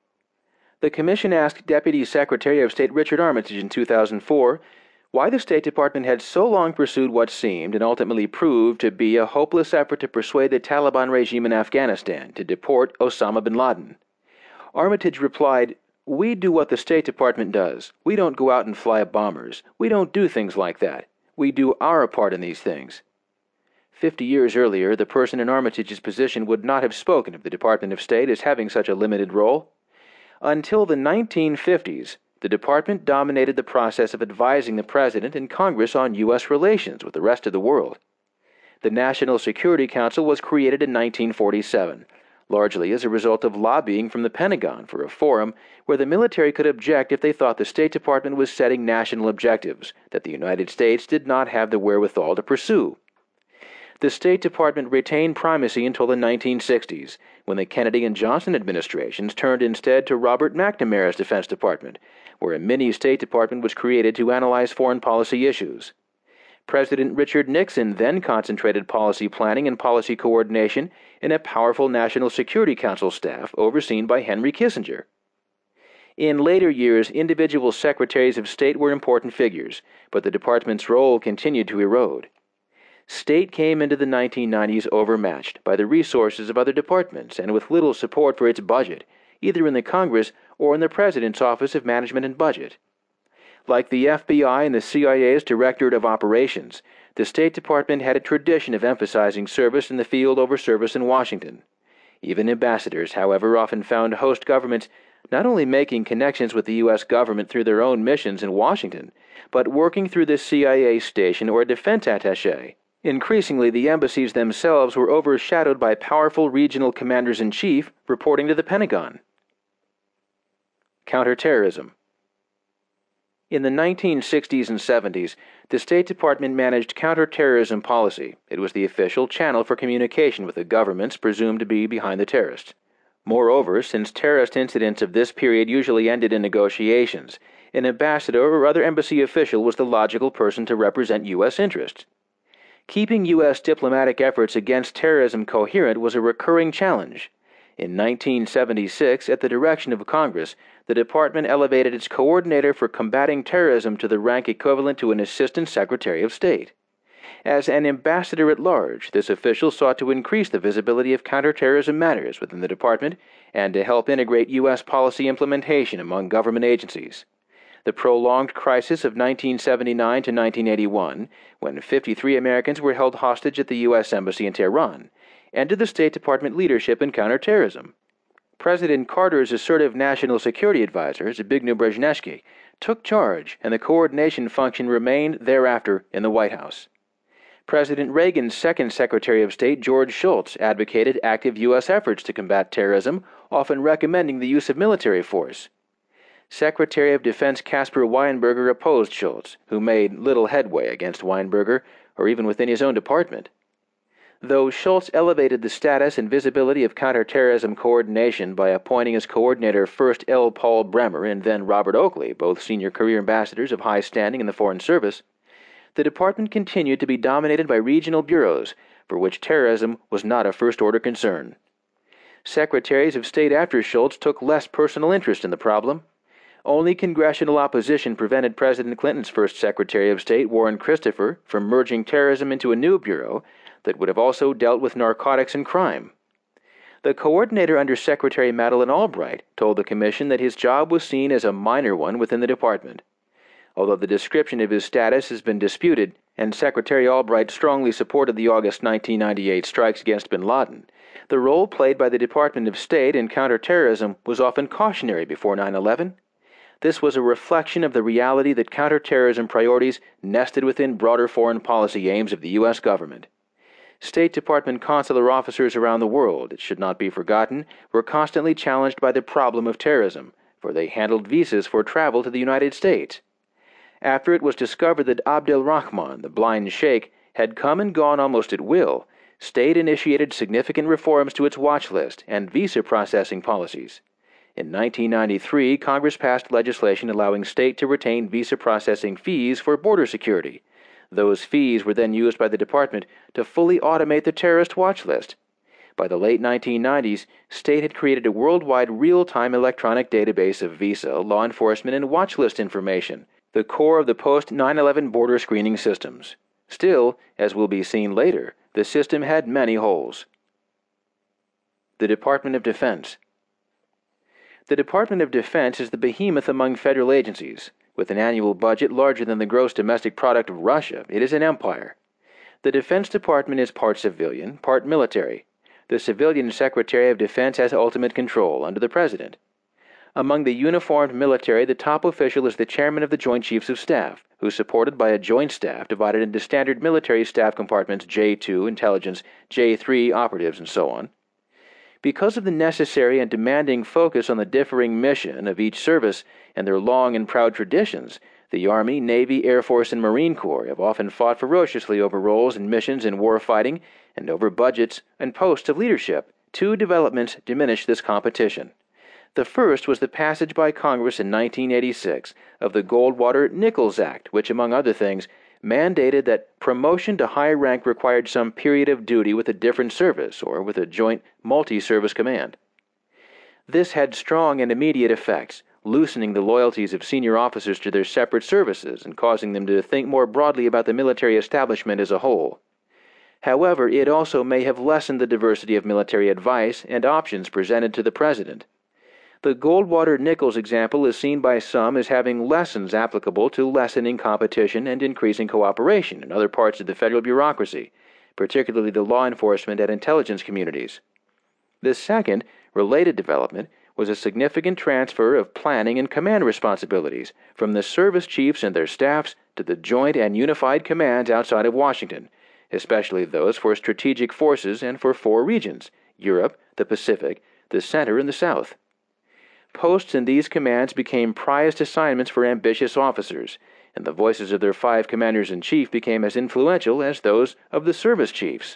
The Commission asked Deputy Secretary of State Richard Armitage in 2004 why the State Department had so long pursued what seemed and ultimately proved to be a hopeless effort to persuade the Taliban regime in Afghanistan to deport Osama bin Laden. Armitage replied, "We do what the State Department does. We don't go out and fly bombers. We don't do things like that. We do our part in these things." 50 years earlier, the person in Armitage's position would not have spoken of the Department of State as having such a limited role. Until the 1950s, the department dominated the process of advising the President and Congress on U.S. relations with the rest of the world. The National Security Council was created in 1947, largely as a result of lobbying from the Pentagon for a forum where the military could object if they thought the State Department was setting national objectives that the United States did not have the wherewithal to pursue. The State Department retained primacy until the 1960s, when the Kennedy and Johnson administrations turned instead to Robert McNamara's Defense Department, where a mini-State Department was created to analyze foreign policy issues. President Richard Nixon then concentrated policy planning and policy coordination in a powerful National Security Council staff overseen by Henry Kissinger. In later years, individual secretaries of state were important figures, but the department's role continued to erode. State came into the 1990s overmatched by the resources of other departments and with little support for its budget, either in the Congress or in the President's Office of Management and Budget. Like the FBI and the CIA's Directorate of Operations, the State Department had a tradition of emphasizing service in the field over service in Washington. Even ambassadors, however, often found host governments not only making connections with the U.S. government through their own missions in Washington, but working through the CIA station or a defense attaché. Increasingly, the embassies themselves were overshadowed by powerful regional commanders-in-chief reporting to the Pentagon. Counterterrorism. In the 1960s and 70s, the State Department managed counterterrorism policy. It was the official channel for communication with the governments presumed to be behind the terrorists. Moreover, since terrorist incidents of this period usually ended in negotiations, an ambassador or other embassy official was the logical person to represent U.S. interests. Keeping U.S. diplomatic efforts against terrorism coherent was a recurring challenge. In 1976, at the direction of Congress, the department elevated its coordinator for combating terrorism to the rank equivalent to an Assistant Secretary of State. As an ambassador at large, this official sought to increase the visibility of counterterrorism matters within the department and to help integrate U.S. policy implementation among government agencies. The prolonged crisis of 1979 to 1981, when 53 Americans were held hostage at the U.S. Embassy in Tehran, ended the State Department leadership in counterterrorism. President Carter's assertive national security advisor, Zbigniew Brzezinski, took charge, and the coordination function remained thereafter in the White House. President Reagan's second Secretary of State, George Shultz, advocated active U.S. efforts to combat terrorism, often recommending the use of military force. Secretary of Defense Caspar Weinberger opposed Shultz, who made little headway against Weinberger, or even within his own department. Though Shultz elevated the status and visibility of counterterrorism coordination by appointing as coordinator first L. Paul Bremer and then Robert Oakley, both senior career ambassadors of high standing in the Foreign Service, the department continued to be dominated by regional bureaus, for which terrorism was not a first-order concern. Secretaries of State after Shultz took less personal interest in the problem. Only congressional opposition prevented President Clinton's first Secretary of State, Warren Christopher, from merging terrorism into a new bureau that would have also dealt with narcotics and crime. The coordinator under Secretary Madeleine Albright told the Commission that his job was seen as a minor one within the department. Although the description of his status has been disputed, and Secretary Albright strongly supported the August 1998 strikes against bin Laden, the role played by the Department of State in counterterrorism was often cautionary before 9/11. This was a reflection of the reality that counterterrorism priorities nested within broader foreign policy aims of the U.S. government. State Department consular officers around the world, it should not be forgotten, were constantly challenged by the problem of terrorism, for they handled visas for travel to the United States. After it was discovered that Abdel Rahman, the blind sheikh, had come and gone almost at will, State initiated significant reforms to its watch list and visa processing policies. In 1993, Congress passed legislation allowing State to retain visa processing fees for border security. Those fees were then used by the Department to fully automate the terrorist watch list. By the late 1990s, State had created a worldwide real-time electronic database of visa, law enforcement, and watch list information, the core of the post-9/11 border screening systems. Still, as will be seen later, the system had many holes. The Department of Defense. The Department of Defense is the behemoth among federal agencies. With an annual budget larger than the gross domestic product of Russia, it is an empire. The Defense Department is part civilian, part military. The civilian Secretary of Defense has ultimate control under the President. Among the uniformed military, the top official is the Chairman of the Joint Chiefs of Staff, who is supported by a joint staff divided into standard military staff compartments J2, intelligence, J3, operatives, and so on. Because of the necessary and demanding focus on the differing mission of each service and their long and proud traditions, the Army, Navy, Air Force, and Marine Corps have often fought ferociously over roles and missions in war fighting and over budgets and posts of leadership. Two developments diminish this competition. The first was the passage by Congress in 1986 of the Goldwater-Nichols Act, which, among other things, mandated that promotion to high rank required some period of duty with a different service or with a joint multi-service command. This had strong and immediate effects, loosening the loyalties of senior officers to their separate services and causing them to think more broadly about the military establishment as a whole. However, it also may have lessened the diversity of military advice and options presented to the President. The Goldwater-Nichols example is seen by some as having lessons applicable to lessening competition and increasing cooperation in other parts of the federal bureaucracy, particularly the law enforcement and intelligence communities. The second, related development, was a significant transfer of planning and command responsibilities from the service chiefs and their staffs to the joint and unified commands outside of Washington, especially those for strategic forces and for four regions: Europe, the Pacific, the Center, and the South. Posts in these commands became prized assignments for ambitious officers, and the voices of their 5 commanders-in-chief became as influential as those of the service chiefs.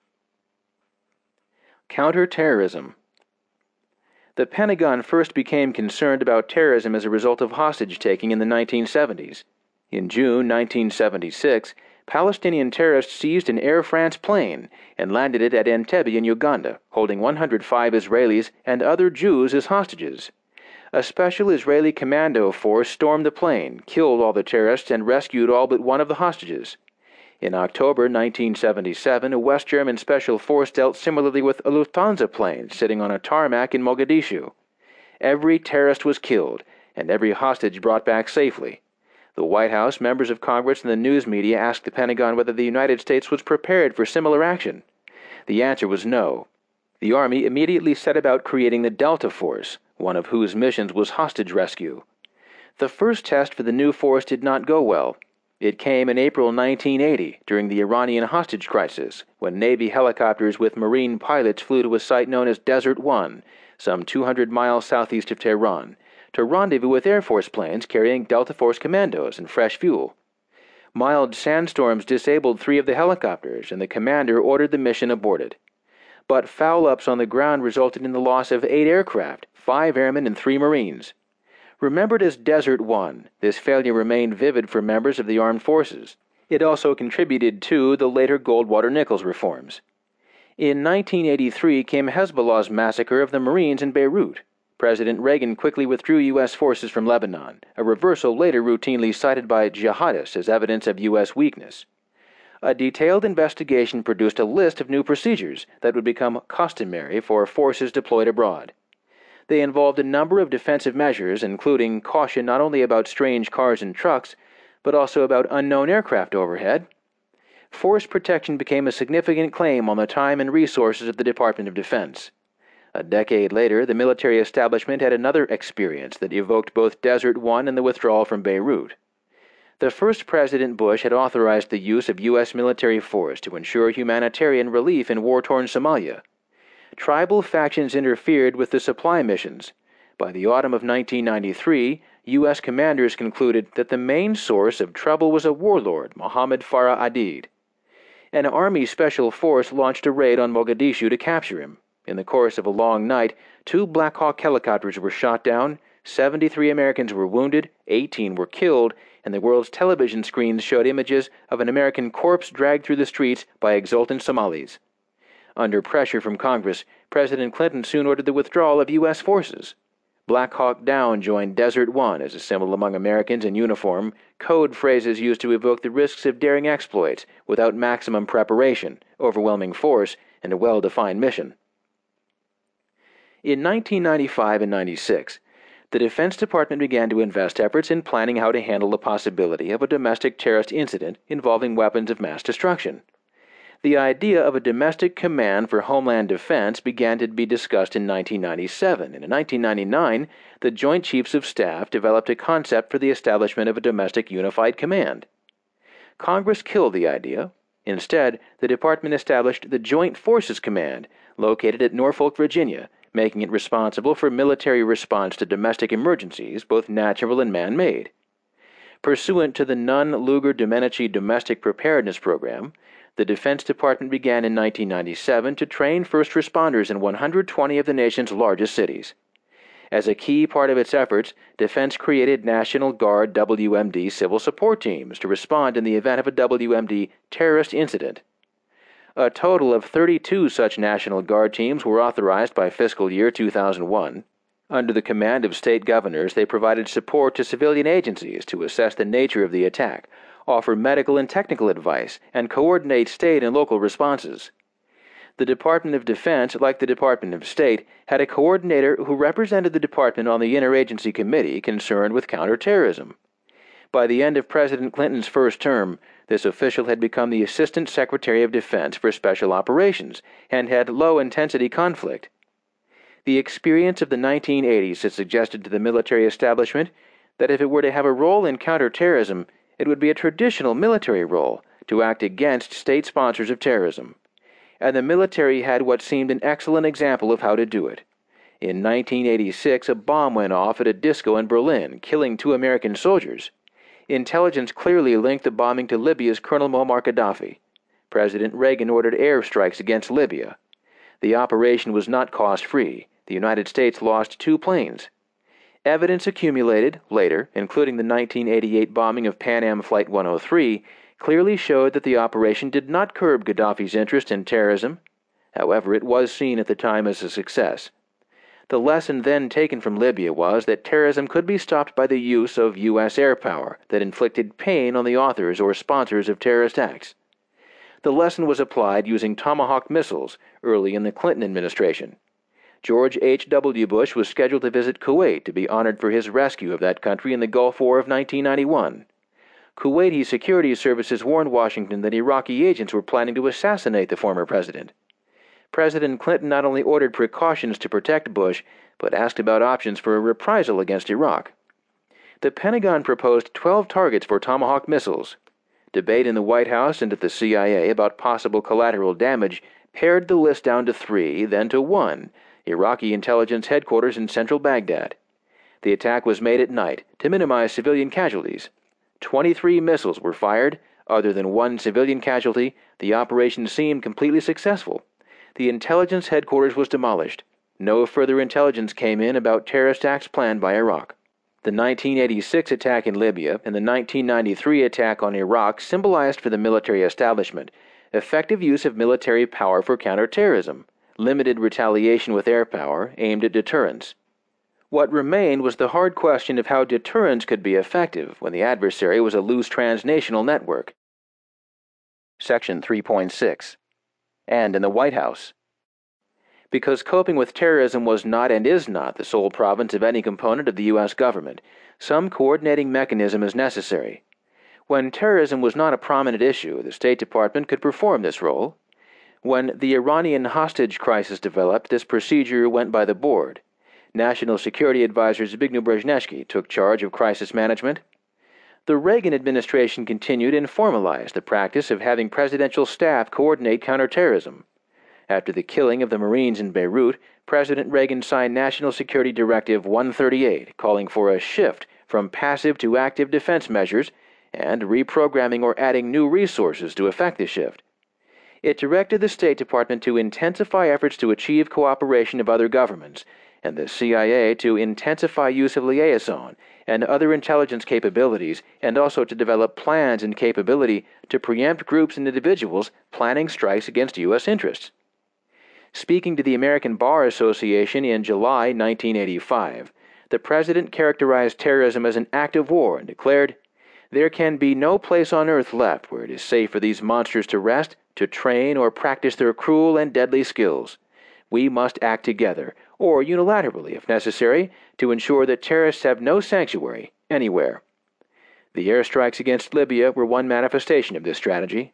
Counterterrorism. The Pentagon first became concerned about terrorism as a result of hostage-taking in the 1970s. In June 1976, Palestinian terrorists seized an Air France plane and landed it at Entebbe in Uganda, holding 105 Israelis and other Jews as hostages. A special Israeli commando force stormed the plane, killed all the terrorists, and rescued all but one of the hostages. In October 1977, a West German special force dealt similarly with a Lufthansa plane sitting on a tarmac in Mogadishu. Every terrorist was killed, and every hostage brought back safely. The White House, members of Congress, and the news media asked the Pentagon whether the United States was prepared for similar action. The answer was no. The Army immediately set about creating the Delta Force, one of whose missions was hostage rescue. The first test for the new force did not go well. It came in April 1980, during the Iranian hostage crisis, when Navy helicopters with Marine pilots flew to a site known as Desert One, some 200 miles southeast of Tehran, to rendezvous with Air Force planes carrying Delta Force commandos and fresh fuel. Mild sandstorms disabled 3 of the helicopters, and the commander ordered the mission aborted. But foul-ups on the ground resulted in the loss of 8 aircraft, 5 airmen, and 3 Marines. Remembered as Desert One, this failure remained vivid for members of the armed forces. It also contributed to the later Goldwater-Nichols reforms. In 1983 came Hezbollah's massacre of the Marines in Beirut. President Reagan quickly withdrew U.S. forces from Lebanon, a reversal later routinely cited by jihadists as evidence of U.S. weakness. A detailed investigation produced a list of new procedures that would become customary for forces deployed abroad. They involved a number of defensive measures, including caution not only about strange cars and trucks, but also about unknown aircraft overhead, Force protection became a significant claim on the time and resources of the Department of Defense. A decade later, the military establishment had another experience that evoked both Desert One and the withdrawal from Beirut. The first President Bush had authorized the use of U.S. military force to ensure humanitarian relief in war-torn Somalia. Tribal factions interfered with the supply missions. By the autumn of 1993, U.S. commanders concluded that the main source of trouble was a warlord, Mohammed Farah Aidid. An Army Special Force launched a raid on Mogadishu to capture him. In the course of a long night, 2 Black Hawk helicopters were shot down, 73 Americans were wounded, 18 were killed, and the world's television screens showed images of an American corpse dragged through the streets by exultant Somalis. Under pressure from Congress, President Clinton soon ordered the withdrawal of U.S. forces. Black Hawk Down joined Desert One as a symbol among Americans in uniform, code phrases used to evoke the risks of daring exploits without maximum preparation, overwhelming force, and a well-defined mission. In 1995 and 96, the Defense Department began to invest efforts in planning how to handle the possibility of a domestic terrorist incident involving weapons of mass destruction. The idea of a domestic command for homeland defense began to be discussed in 1997, and in 1999, the Joint Chiefs of Staff developed a concept for the establishment of a domestic unified command. Congress killed the idea. Instead, the department established the Joint Forces Command, located at Norfolk, Virginia, making it responsible for military response to domestic emergencies, both natural and man-made. Pursuant to the Nunn-Lugar-Domenici Domestic Preparedness Program, the Defense Department began in 1997 to train first responders in 120 of the nation's largest cities. As a key part of its efforts, Defense created National Guard WMD civil support teams to respond in the event of a WMD terrorist incident. A total of 32 such National Guard teams were authorized by fiscal year 2001. Under the command of state governors, they provided support to civilian agencies to assess the nature of the attack, offer medical and technical advice, and coordinate state and local responses. The Department of Defense, like the Department of State, had a coordinator who represented the department on the interagency committee concerned with counterterrorism. By the end of President Clinton's first term, this official had become the Assistant Secretary of Defense for Special Operations and had low-intensity conflict. The experience of the 1980s had suggested to the military establishment that if it were to have a role in counterterrorism, it would be a traditional military role to act against state sponsors of terrorism. And the military had what seemed an excellent example of how to do it. In 1986, a bomb went off at a disco in Berlin, killing 2 American soldiers. Intelligence clearly linked the bombing to Libya's Colonel Muammar Gaddafi. President Reagan ordered airstrikes against Libya. The operation was not cost-free. The United States lost 2 planes. Evidence accumulated later, including the 1988 bombing of Pan Am Flight 103, clearly showed that the operation did not curb Gaddafi's interest in terrorism. However, it was seen at the time as a success. The lesson then taken from Libya was that terrorism could be stopped by the use of U.S. air power that inflicted pain on the authors or sponsors of terrorist acts. The lesson was applied using Tomahawk missiles early in the Clinton administration. George H.W. Bush was scheduled to visit Kuwait to be honored for his rescue of that country in the Gulf War of 1991. Kuwaiti security services warned Washington that Iraqi agents were planning to assassinate the former president. President Clinton not only ordered precautions to protect Bush, but asked about options for a reprisal against Iraq. The Pentagon proposed 12 targets for Tomahawk missiles. Debate in the White House and at the CIA about possible collateral damage pared the list down to 3, then to 1, Iraqi intelligence headquarters in central Baghdad. The attack was made at night to minimize civilian casualties. 23 missiles were fired. Other than 1 civilian casualty, the operation seemed completely successful. The intelligence headquarters was demolished. No further intelligence came in about terrorist acts planned by Iraq. The 1986 attack in Libya and the 1993 attack on Iraq symbolized for the military establishment effective use of military power for counterterrorism, limited retaliation with air power aimed at deterrence. What remained was the hard question of how deterrence could be effective when the adversary was a loose transnational network. Section 3.6. And in the White House. Because coping with terrorism was not and is not the sole province of any component of the U.S. government, some coordinating mechanism is necessary. When terrorism was not a prominent issue, the State Department could perform this role. When the Iranian hostage crisis developed, this procedure went by the board. National Security Advisor Zbigniew Brzezinski took charge of crisis management. The Reagan administration continued and formalized the practice of having presidential staff coordinate counterterrorism. After the killing of the Marines in Beirut, President Reagan signed National Security Directive 138, calling for a shift from passive to active defense measures and reprogramming or adding new resources to effect the shift. It directed the State Department to intensify efforts to achieve cooperation of other governments, and the CIA to intensify use of liaison and other intelligence capabilities, and also to develop plans and capability to preempt groups and individuals planning strikes against U.S. interests. Speaking to the American Bar Association in July 1985, the President characterized terrorism as an act of war and declared, "There can be no place on earth left where it is safe for these monsters to rest, to train or practice their cruel and deadly skills. We must act together, or unilaterally if necessary, to ensure that terrorists have no sanctuary anywhere." The airstrikes against Libya were one manifestation of this strategy.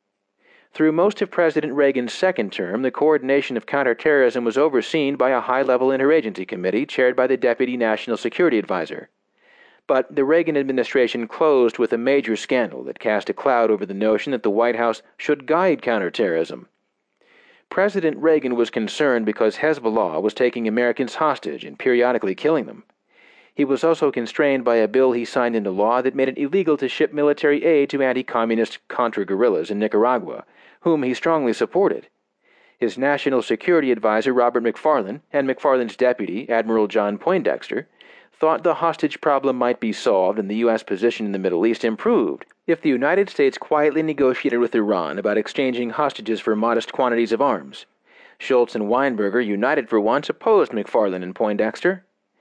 Through most of President Reagan's second term, the coordination of counterterrorism was overseen by a high-level interagency committee chaired by the Deputy National Security Advisor. But the Reagan administration closed with a major scandal that cast a cloud over the notion that the White House should guide counterterrorism. President Reagan was concerned because Hezbollah was taking Americans hostage and periodically killing them. He was also constrained by a bill he signed into law that made it illegal to ship military aid to anti-communist Contra guerrillas in Nicaragua, whom he strongly supported. His National Security Advisor, Robert McFarlane, and McFarlane's deputy, Admiral John Poindexter, thought the hostage problem might be solved and the U.S. position in the Middle East improved if the United States quietly negotiated with Iran about exchanging hostages for modest quantities of arms. Shultz and Weinberger, united for once, opposed McFarlane and Poindexter.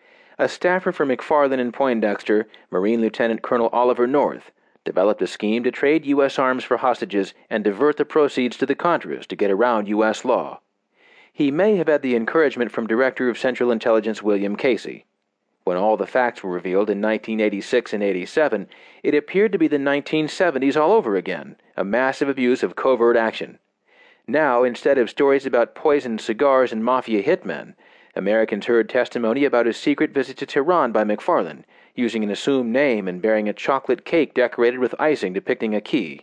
A staffer for McFarlane and Poindexter, Marine Lieutenant Colonel Oliver North, developed a scheme to trade U.S. arms for hostages and divert the proceeds to the Contras to get around U.S. law. He may have had the encouragement from Director of Central Intelligence William Casey. When all the facts were revealed in 1986 and 87, it appeared to be the 1970s all over again, a massive abuse of covert action. Now, instead of stories about poisoned cigars and mafia hitmen, Americans heard testimony about a secret visit to Tehran by McFarlane, using an assumed name and bearing a chocolate cake decorated with icing depicting a key.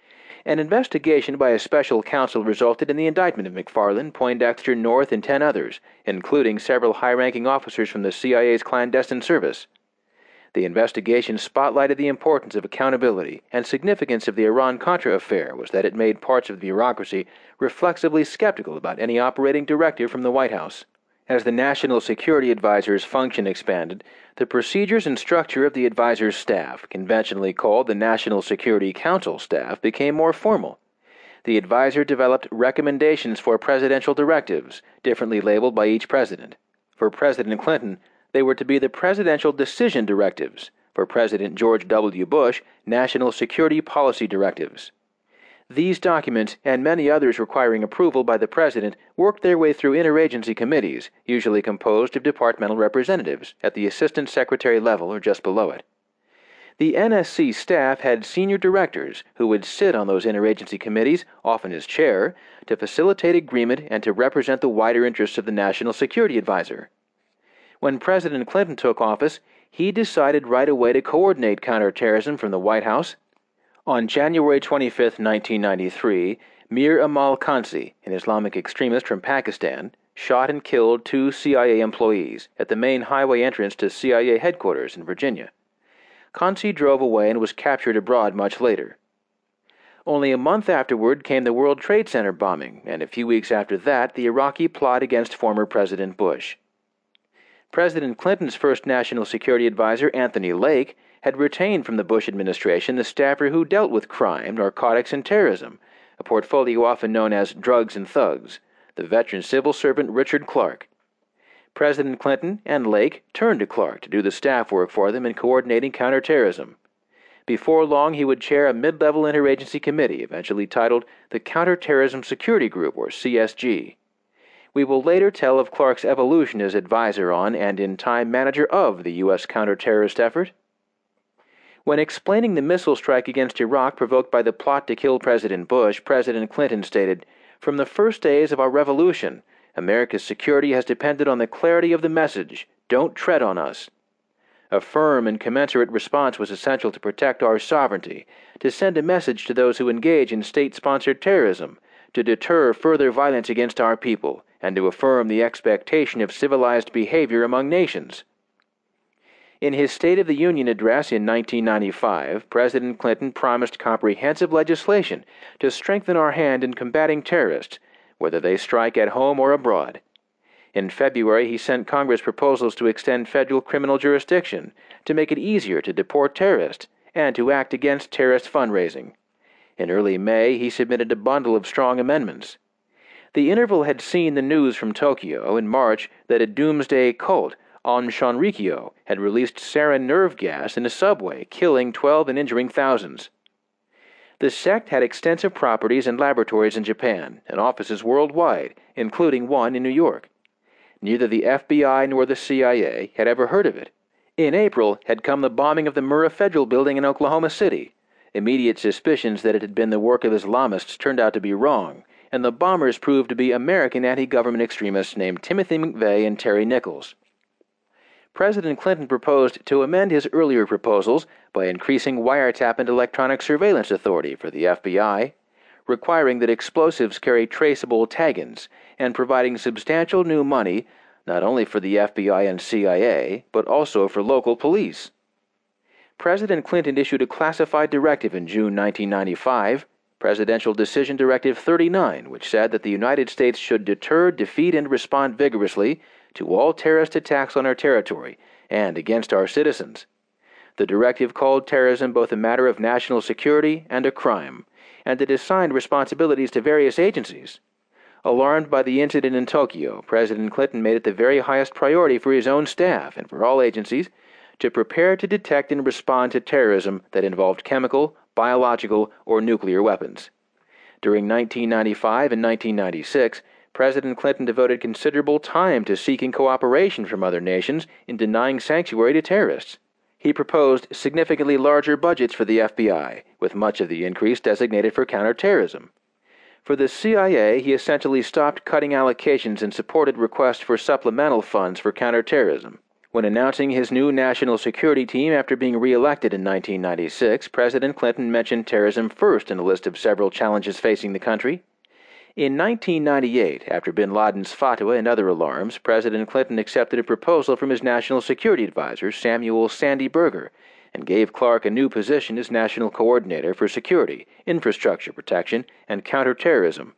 An investigation by a special counsel resulted in the indictment of McFarlane, Poindexter, North, and 10 others, including several high-ranking officers from the CIA's clandestine service. The investigation spotlighted the importance of accountability, and significance of the Iran-Contra affair was that it made parts of the bureaucracy reflexively skeptical about any operating directive from the White House. As the National Security Advisor's function expanded, the procedures and structure of the advisor's staff, conventionally called the National Security Council staff, became more formal. The advisor developed recommendations for presidential directives, differently labeled by each president. For President Clinton, they were to be the Presidential Decision Directives. For President George W. Bush, National Security Policy Directives. These documents, and many others requiring approval by the President, worked their way through interagency committees, usually composed of departmental representatives, at the Assistant Secretary level or just below it. The NSC staff had senior directors who would sit on those interagency committees, often as chair, to facilitate agreement and to represent the wider interests of the National Security Advisor. When President Clinton took office, he decided right away to coordinate counterterrorism from the White House. On January 25, 1993, Mir Amal Khansi, an Islamic extremist from Pakistan, shot and killed 2 CIA employees at the main highway entrance to CIA headquarters in Virginia. Khansi drove away and was captured abroad much later. Only a month afterward came the World Trade Center bombing, and a few weeks after that, the Iraqi plot against former President Bush. President Clinton's first National Security Advisor, Anthony Lake, had retained from the Bush administration the staffer who dealt with crime, narcotics, and terrorism, a portfolio often known as drugs and thugs, the veteran civil servant Richard Clark. President Clinton and Lake turned to Clark to do the staff work for them in coordinating counterterrorism. Before long, he would chair a mid-level interagency committee, eventually titled the Counterterrorism Security Group, or CSG. We will later tell of Clark's evolution as advisor on and in time manager of the U.S. counterterrorist effort. When explaining the missile strike against Iraq provoked by the plot to kill President Bush, President Clinton stated, "From the first days of our revolution, America's security has depended on the clarity of the message, 'Don't tread on us.' A firm and commensurate response was essential to protect our sovereignty, to send a message to those who engage in state-sponsored terrorism, to deter further violence against our people, and to affirm the expectation of civilized behavior among nations." In his State of the Union address in 1995, President Clinton promised comprehensive legislation to strengthen our hand in combating terrorists, whether they strike at home or abroad. In February, he sent Congress proposals to extend federal criminal jurisdiction, to make it easier to deport terrorists, and to act against terrorist fundraising. In early May, he submitted a bundle of strong amendments. The interval had seen the news from Tokyo in March that a doomsday cult, Aum Shinrikyo, had released sarin nerve gas in a subway, killing 12 and injuring thousands. The sect had extensive properties and laboratories in Japan, and offices worldwide, including one in New York. Neither the FBI nor the CIA had ever heard of it. In April had come the bombing of the Murrah Federal Building in Oklahoma City. Immediate suspicions that it had been the work of Islamists turned out to be wrong, and the bombers proved to be American anti-government extremists named Timothy McVeigh and Terry Nichols. President Clinton proposed to amend his earlier proposals by increasing wiretap and electronic surveillance authority for the FBI, requiring that explosives carry traceable tag-ins, and providing substantial new money not only for the FBI and CIA, but also for local police. President Clinton issued a classified directive in June 1995, Presidential Decision Directive 39, which said that the United States should deter, defeat, and respond vigorously to all terrorist attacks on our territory and against our citizens. The directive called terrorism both a matter of national security and a crime, and it assigned responsibilities to various agencies. Alarmed by the incident in Tokyo, President Clinton made it the very highest priority for his own staff and for all agencies to prepare to detect and respond to terrorism that involved chemical, biological, or nuclear weapons. During 1995 and 1996, President Clinton devoted considerable time to seeking cooperation from other nations in denying sanctuary to terrorists. He proposed significantly larger budgets for the FBI, with much of the increase designated for counterterrorism. For the CIA, he essentially stopped cutting allocations and supported requests for supplemental funds for counterterrorism. When announcing his new national security team after being re-elected in 1996, President Clinton mentioned terrorism first in a list of several challenges facing the country. In 1998, after bin Laden's fatwa and other alarms, President Clinton accepted a proposal from his national security advisor, Samuel Sandy Berger, and gave Clark a new position as National Coordinator for Security, Infrastructure Protection, and Counterterrorism.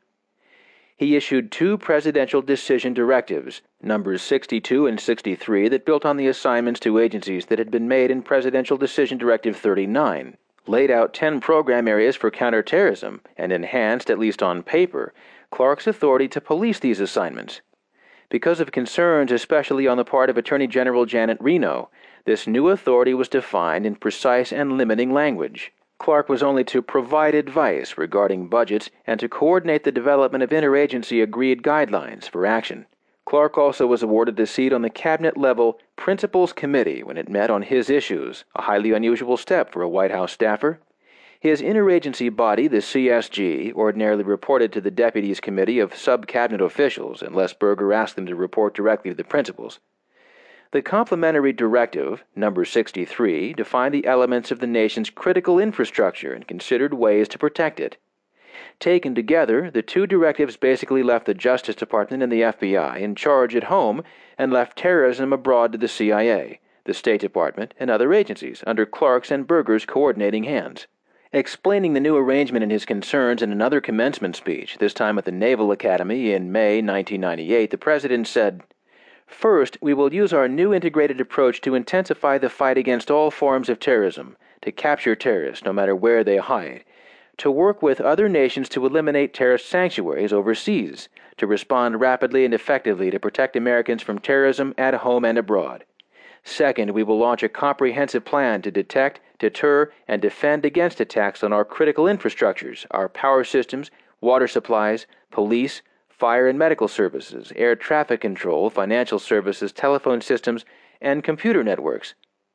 He issued two presidential decision directives, numbers 62 and 63, that built on the assignments to agencies that had been made in Presidential Decision Directive 39, laid out 10 program areas for counterterrorism, and enhanced, at least on paper, Clark's authority to police these assignments. Because of concerns, especially on the part of Attorney General Janet Reno, this new authority was defined in precise and limiting language. Clark was only to provide advice regarding budgets and to coordinate the development of interagency agreed guidelines for action. Clark also was awarded a seat on the cabinet-level Principals Committee when it met on his issues, a highly unusual step for a White House staffer. His interagency body, the CSG, ordinarily reported to the Deputies Committee of sub-cabinet officials unless Berger asked them to report directly to the principals. The complementary directive, number 63, defined the elements of the nation's critical infrastructure and considered ways to protect it. Taken together, the two directives basically left the Justice Department and the FBI in charge at home and left terrorism abroad to the CIA, the State Department, and other agencies under Clark's and Berger's coordinating hands. Explaining the new arrangement and his concerns in another commencement speech, this time at the Naval Academy in May 1998, the President said, "First, we will use our new integrated approach to intensify the fight against all forms of terrorism, to capture terrorists no matter where they hide, to work with other nations to eliminate terrorist sanctuaries overseas, to respond rapidly and effectively to protect Americans from terrorism at home and abroad. Second, we will launch a comprehensive plan to detect, deter, and defend against attacks on our critical infrastructures, our power systems, water supplies, police, fire and medical services, air traffic control, financial services, telephone systems, and computer networks.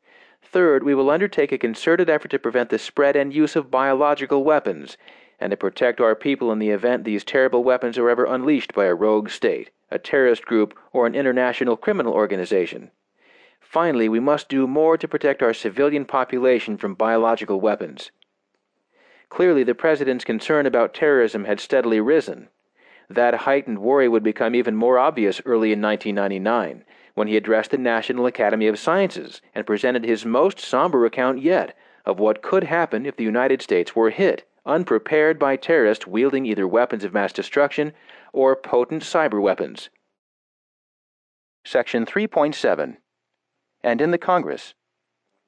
Third, we will undertake a concerted effort to prevent the spread and use of biological weapons, and to protect our people in the event these terrible weapons are ever unleashed by a rogue state, a terrorist group, or an international criminal organization. Finally, we must do more to protect our civilian population from biological weapons. Clearly, the President's concern about terrorism had steadily risen. That heightened worry would become even more obvious early in 1999, when he addressed the National Academy of Sciences and presented his most somber account yet of what could happen if the United States were hit, unprepared by terrorists wielding either weapons of mass destruction or potent cyber weapons. Section 3.7. And in the Congress.